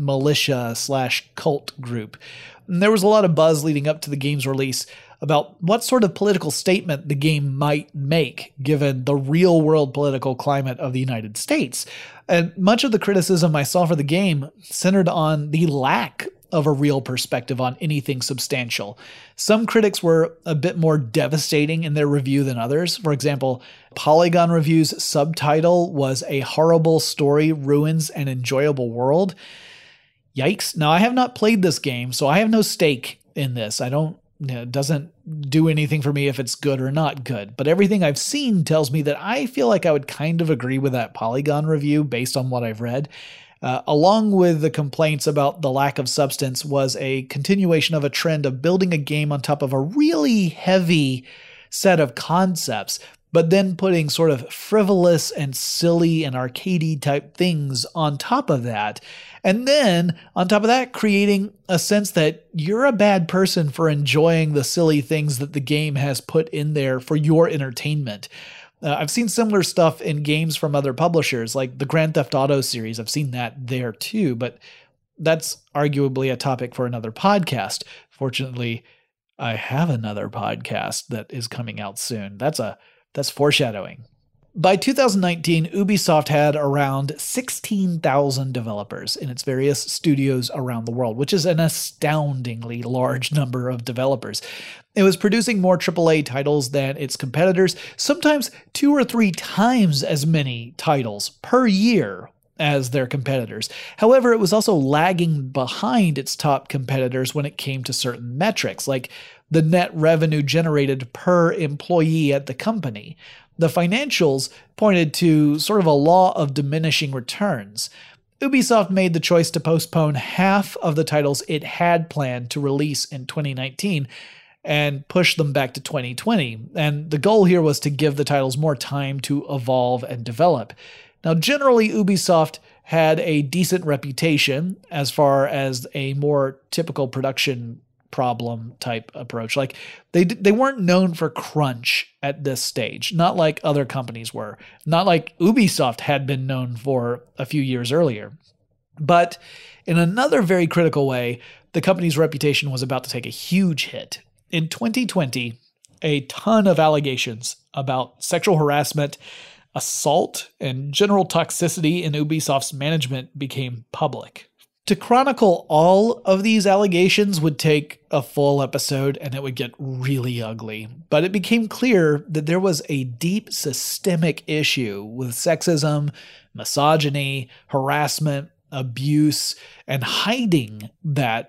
militia/cult group. And there was a lot of buzz leading up to the game's release about what sort of political statement the game might make, given the real-world political climate of the United States. And much of the criticism I saw for the game centered on the lack of a real perspective on anything substantial. Some critics were a bit more devastating in their review than others. For example, Polygon Review's subtitle was "A Horrible Story Ruins an Enjoyable World." Yikes. Now, I have not played this game, so I have no stake in this. It doesn't do anything for me if it's good or not good. But everything I've seen tells me that I feel like I would kind of agree with that Polygon review based on what I've read. Along with the complaints about the lack of substance was a continuation of a trend of building a game on top of a really heavy set of concepts, but then putting sort of frivolous and silly and arcadey type things on top of that. And then, on top of that, creating a sense that you're a bad person for enjoying the silly things that the game has put in there for your entertainment. I've seen similar stuff in games from other publishers, like the Grand Theft Auto series. I've seen that there too, but that's arguably a topic for another podcast. Fortunately, I have another podcast that is coming out soon. That's foreshadowing. By 2019, Ubisoft had around 16,000 developers in its various studios around the world, which is an astoundingly large number of developers. It was producing more AAA titles than its competitors, sometimes 2 or 3 times as many titles per year as their competitors. However, it was also lagging behind its top competitors when it came to certain metrics, like the net revenue generated per employee at the company. The financials pointed to sort of a law of diminishing returns. Ubisoft made the choice to postpone half of the titles it had planned to release in 2019 and push them back to 2020. And the goal here was to give the titles more time to evolve and develop. Now, generally, Ubisoft had a decent reputation as far as a more typical production problem type approach. Like they weren't known for crunch at this stage, not like other companies were, not like Ubisoft had been known for a few years earlier. But in another very critical way, the company's reputation was about to take a huge hit. In 2020, a ton of allegations about sexual harassment, assault, and general toxicity in Ubisoft's management became public. To chronicle all of these allegations would take a full episode, and it would get really ugly. But it became clear that there was a deep systemic issue with sexism, misogyny, harassment, abuse, and hiding that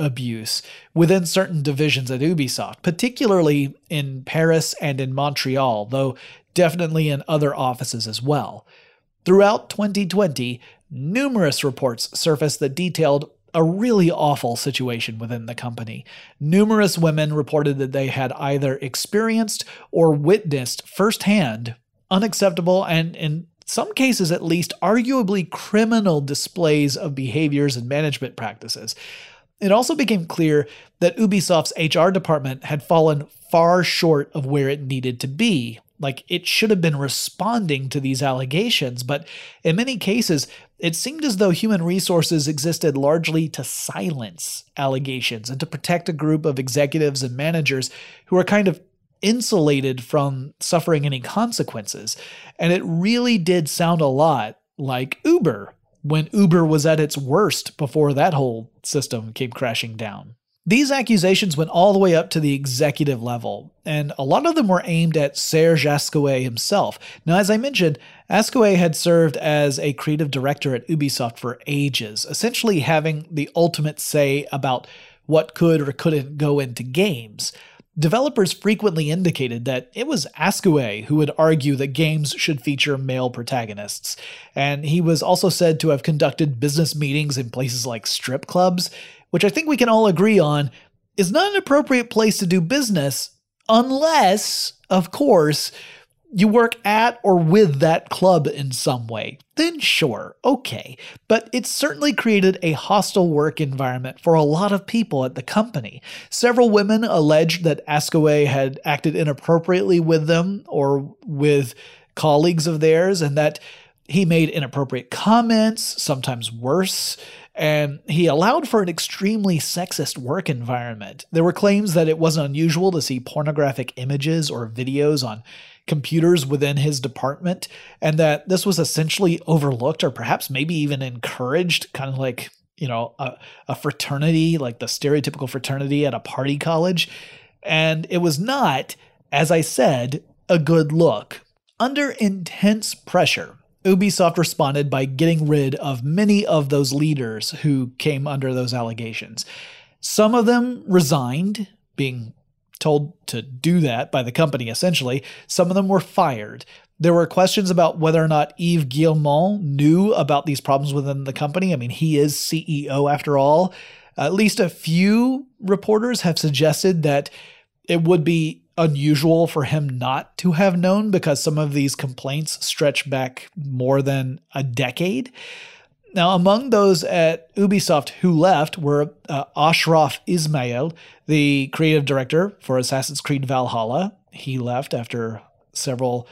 abuse within certain divisions at Ubisoft, particularly in Paris and in Montreal, though definitely in other offices as well. Throughout 2020, numerous reports surfaced that detailed a really awful situation within the company. Numerous women reported that they had either experienced or witnessed firsthand unacceptable and, in some cases at least, arguably criminal displays of behaviors and management practices. It also became clear that Ubisoft's HR department had fallen far short of where it needed to be. Like, it should have been responding to these allegations, but in many cases, it seemed as though human resources existed largely to silence allegations and to protect a group of executives and managers who are kind of insulated from suffering any consequences. And it really did sound a lot like Uber, when Uber was at its worst before that whole system came crashing down. These accusations went all the way up to the executive level, and a lot of them were aimed at Serge Ascoët himself. Now, as I mentioned, Ascoët had served as a creative director at Ubisoft for ages, essentially having the ultimate say about what could or couldn't go into games. Developers frequently indicated that it was Ascoët who would argue that games should feature male protagonists, and he was also said to have conducted business meetings in places like strip clubs, which I think we can all agree on is not an appropriate place to do business unless, of course, you work at or with that club in some way. Then sure, okay. But it certainly created a hostile work environment for a lot of people at the company. Several women alleged that Ascoët had acted inappropriately with them or with colleagues of theirs, and that he made inappropriate comments, sometimes worse, and he allowed for an extremely sexist work environment. There were claims that it wasn't unusual to see pornographic images or videos on computers within his department, and that this was essentially overlooked or perhaps maybe even encouraged, kind of like, a fraternity, like the stereotypical fraternity at a party college. And it was not, as I said, a good look. Under intense pressure, Ubisoft responded by getting rid of many of those leaders who came under those allegations. Some of them resigned, being told to do that by the company, essentially. Some of them were fired. There were questions about whether or not Yves Guillemot knew about these problems within the company. I mean, he is CEO after all. At least a few reporters have suggested that it would be unusual for him not to have known because some of these complaints stretch back more than a decade. Now, among those at Ubisoft who left were Ashraf Ismail, the creative director for Assassin's Creed Valhalla. He left after several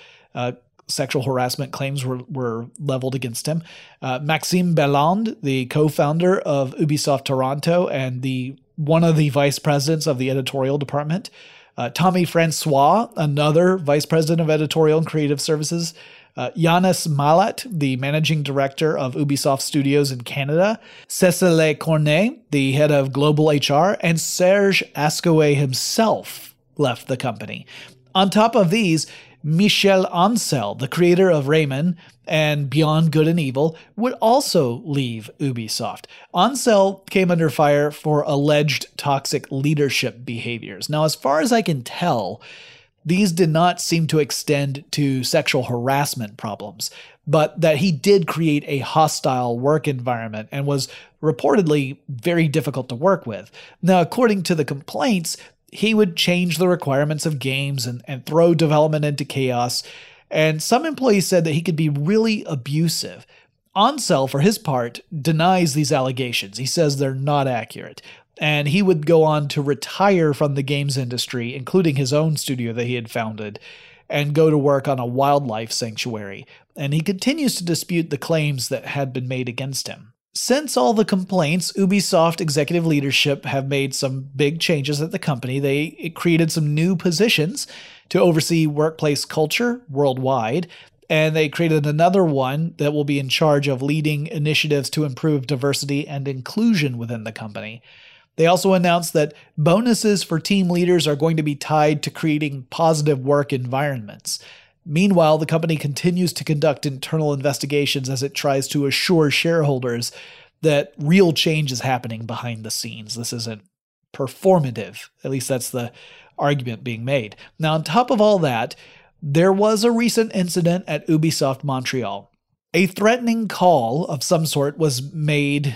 sexual harassment claims were leveled against him. Maxime Belland, the co-founder of Ubisoft Toronto and one of the vice presidents of the editorial department. Tommy Francois, another vice president of editorial and creative services. Yannis Malat, the managing director of Ubisoft Studios in Canada. Cécile Cornet, the head of global HR. And Serge Ascoët himself left the company. On top of these, Michel Ancel, the creator of Rayman and Beyond Good and Evil, would also leave Ubisoft. Ancel came under fire for alleged toxic leadership behaviors. Now, as far as I can tell, these did not seem to extend to sexual harassment problems, but that he did create a hostile work environment and was reportedly very difficult to work with. Now, according to the complaints, he would change the requirements of games and throw development into chaos, and some employees said that he could be really abusive. Ancel, for his part, denies these allegations. He says they're not accurate, and he would go on to retire from the games industry, including his own studio that he had founded, and go to work on a wildlife sanctuary, and he continues to dispute the claims that had been made against him. Since all the complaints, Ubisoft executive leadership have made some big changes at the company. They created some new positions to oversee workplace culture worldwide, and they created another one that will be in charge of leading initiatives to improve diversity and inclusion within the company. They also announced that bonuses for team leaders are going to be tied to creating positive work environments. Meanwhile, the company continues to conduct internal investigations as it tries to assure shareholders that real change is happening behind the scenes. This isn't performative. At least that's the argument being made. Now, on top of all that, there was a recent incident at Ubisoft Montreal. A threatening call of some sort was made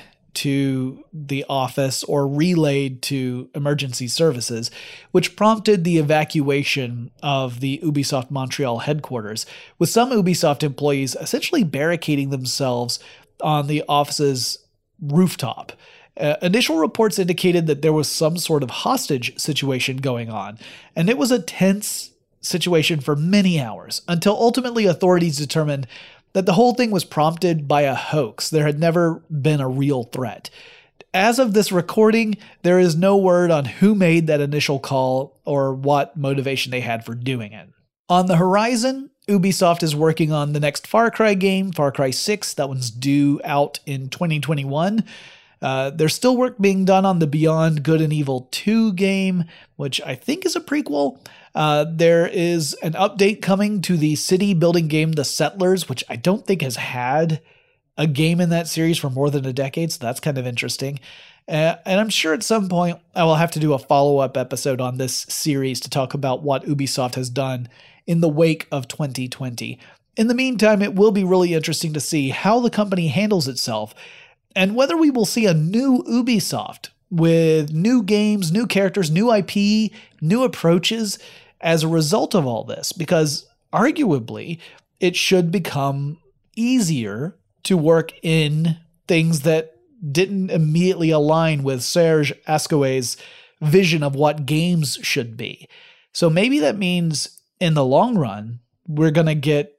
to the office or relayed to emergency services, which prompted the evacuation of the Ubisoft Montreal headquarters, with some Ubisoft employees essentially barricading themselves on the office's rooftop. Initial reports indicated that there was some sort of hostage situation going on, and it was a tense situation for many hours, until ultimately authorities determined that the whole thing was prompted by a hoax. There had never been a real threat. As of this recording, there is no word on who made that initial call or what motivation they had for doing it. On the horizon, Ubisoft is working on the next Far Cry game, Far Cry 6. That one's due out in 2021. There's still work being done on the Beyond Good and Evil 2 game, which I think is a prequel. There is an update coming to the city building game The Settlers, which I don't think has had a game in that series for more than a decade, so that's kind of interesting. And I'm sure at some point I will have to do a follow-up episode on this series to talk about what Ubisoft has done in the wake of 2020. In the meantime, it will be really interesting to see how the company handles itself and whether we will see a new Ubisoft with new games, new characters, new IP, new approaches as a result of all this, because arguably it should become easier to work in things that didn't immediately align with Serge Ascoe's vision of what games should be. So maybe that means in the long run, we're going to get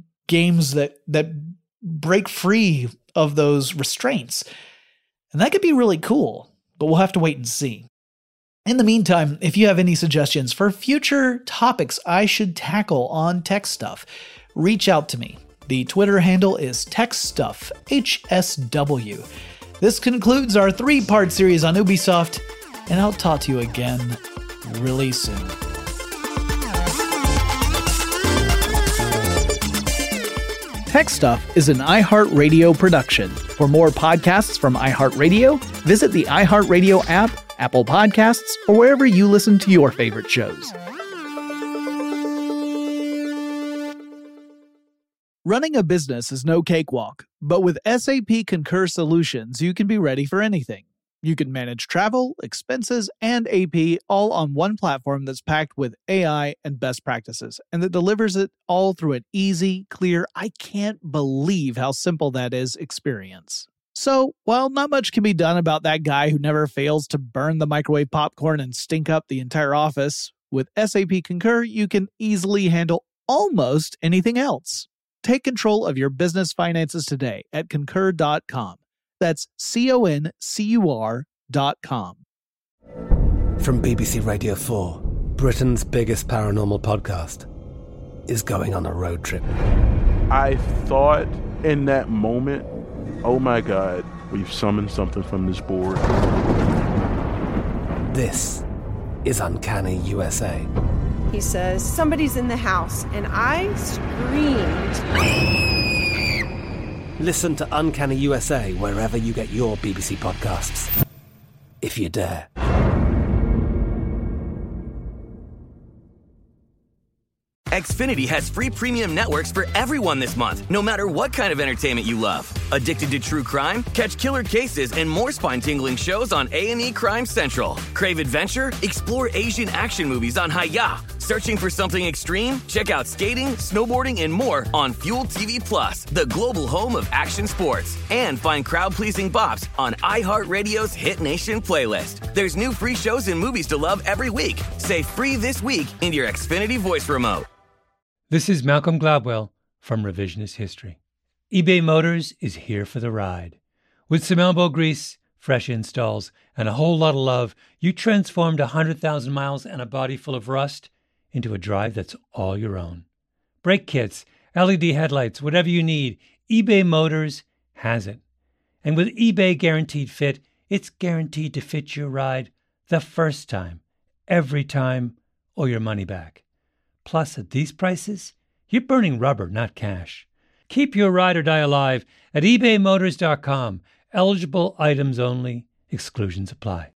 games that break free of those restraints. And that could be really cool, but we'll have to wait and see. In the meantime, if you have any suggestions for future topics I should tackle on Tech Stuff, reach out to me. The Twitter handle is TechStuffHSW. This concludes our 3-part series on Ubisoft, and I'll talk to you again really soon. Tech Stuff is an iHeartRadio production. For more podcasts from iHeartRadio, visit the iHeartRadio app, Apple Podcasts, or wherever you listen to your favorite shows. Running a business is no cakewalk, but with SAP Concur Solutions, you can be ready for anything. You can manage travel, expenses, and AP all on one platform that's packed with AI and best practices, and that delivers it all through an easy, clear, I can't believe how simple that is experience. So, while not much can be done about that guy who never fails to burn the microwave popcorn and stink up the entire office, with SAP Concur, you can easily handle almost anything else. Take control of your business finances today at Concur.com. That's CONCUR.com. From BBC Radio 4, Britain's biggest paranormal podcast is going on a road trip. I thought in that moment, oh my God, we've summoned something from this board. This is Uncanny USA. He says, somebody's in the house, and I screamed. Listen to Uncanny USA wherever you get your BBC podcasts, if you dare. Xfinity has free premium networks for everyone this month, no matter what kind of entertainment you love. Addicted to true crime? Catch killer cases and more spine-tingling shows on A&E Crime Central. Crave adventure? Explore Asian action movies on Hi-YAH. Searching for something extreme? Check out skating, snowboarding, and more on Fuel TV Plus, the global home of action sports. And find crowd-pleasing bops on iHeartRadio's Hit Nation playlist. There's new free shows and movies to love every week. Say free this week in your Xfinity voice remote. This is Malcolm Gladwell from Revisionist History. eBay Motors is here for the ride. With some elbow grease, fresh installs, and a whole lot of love, you transformed 100,000 miles and a body full of rust into a drive that's all your own. Brake kits, LED headlights, whatever you need, eBay Motors has it. And with eBay Guaranteed Fit, it's guaranteed to fit your ride the first time, every time, or your money back. Plus, at these prices, you're burning rubber, not cash. Keep your ride or die alive at ebaymotors.com Eligible items only. Exclusions apply.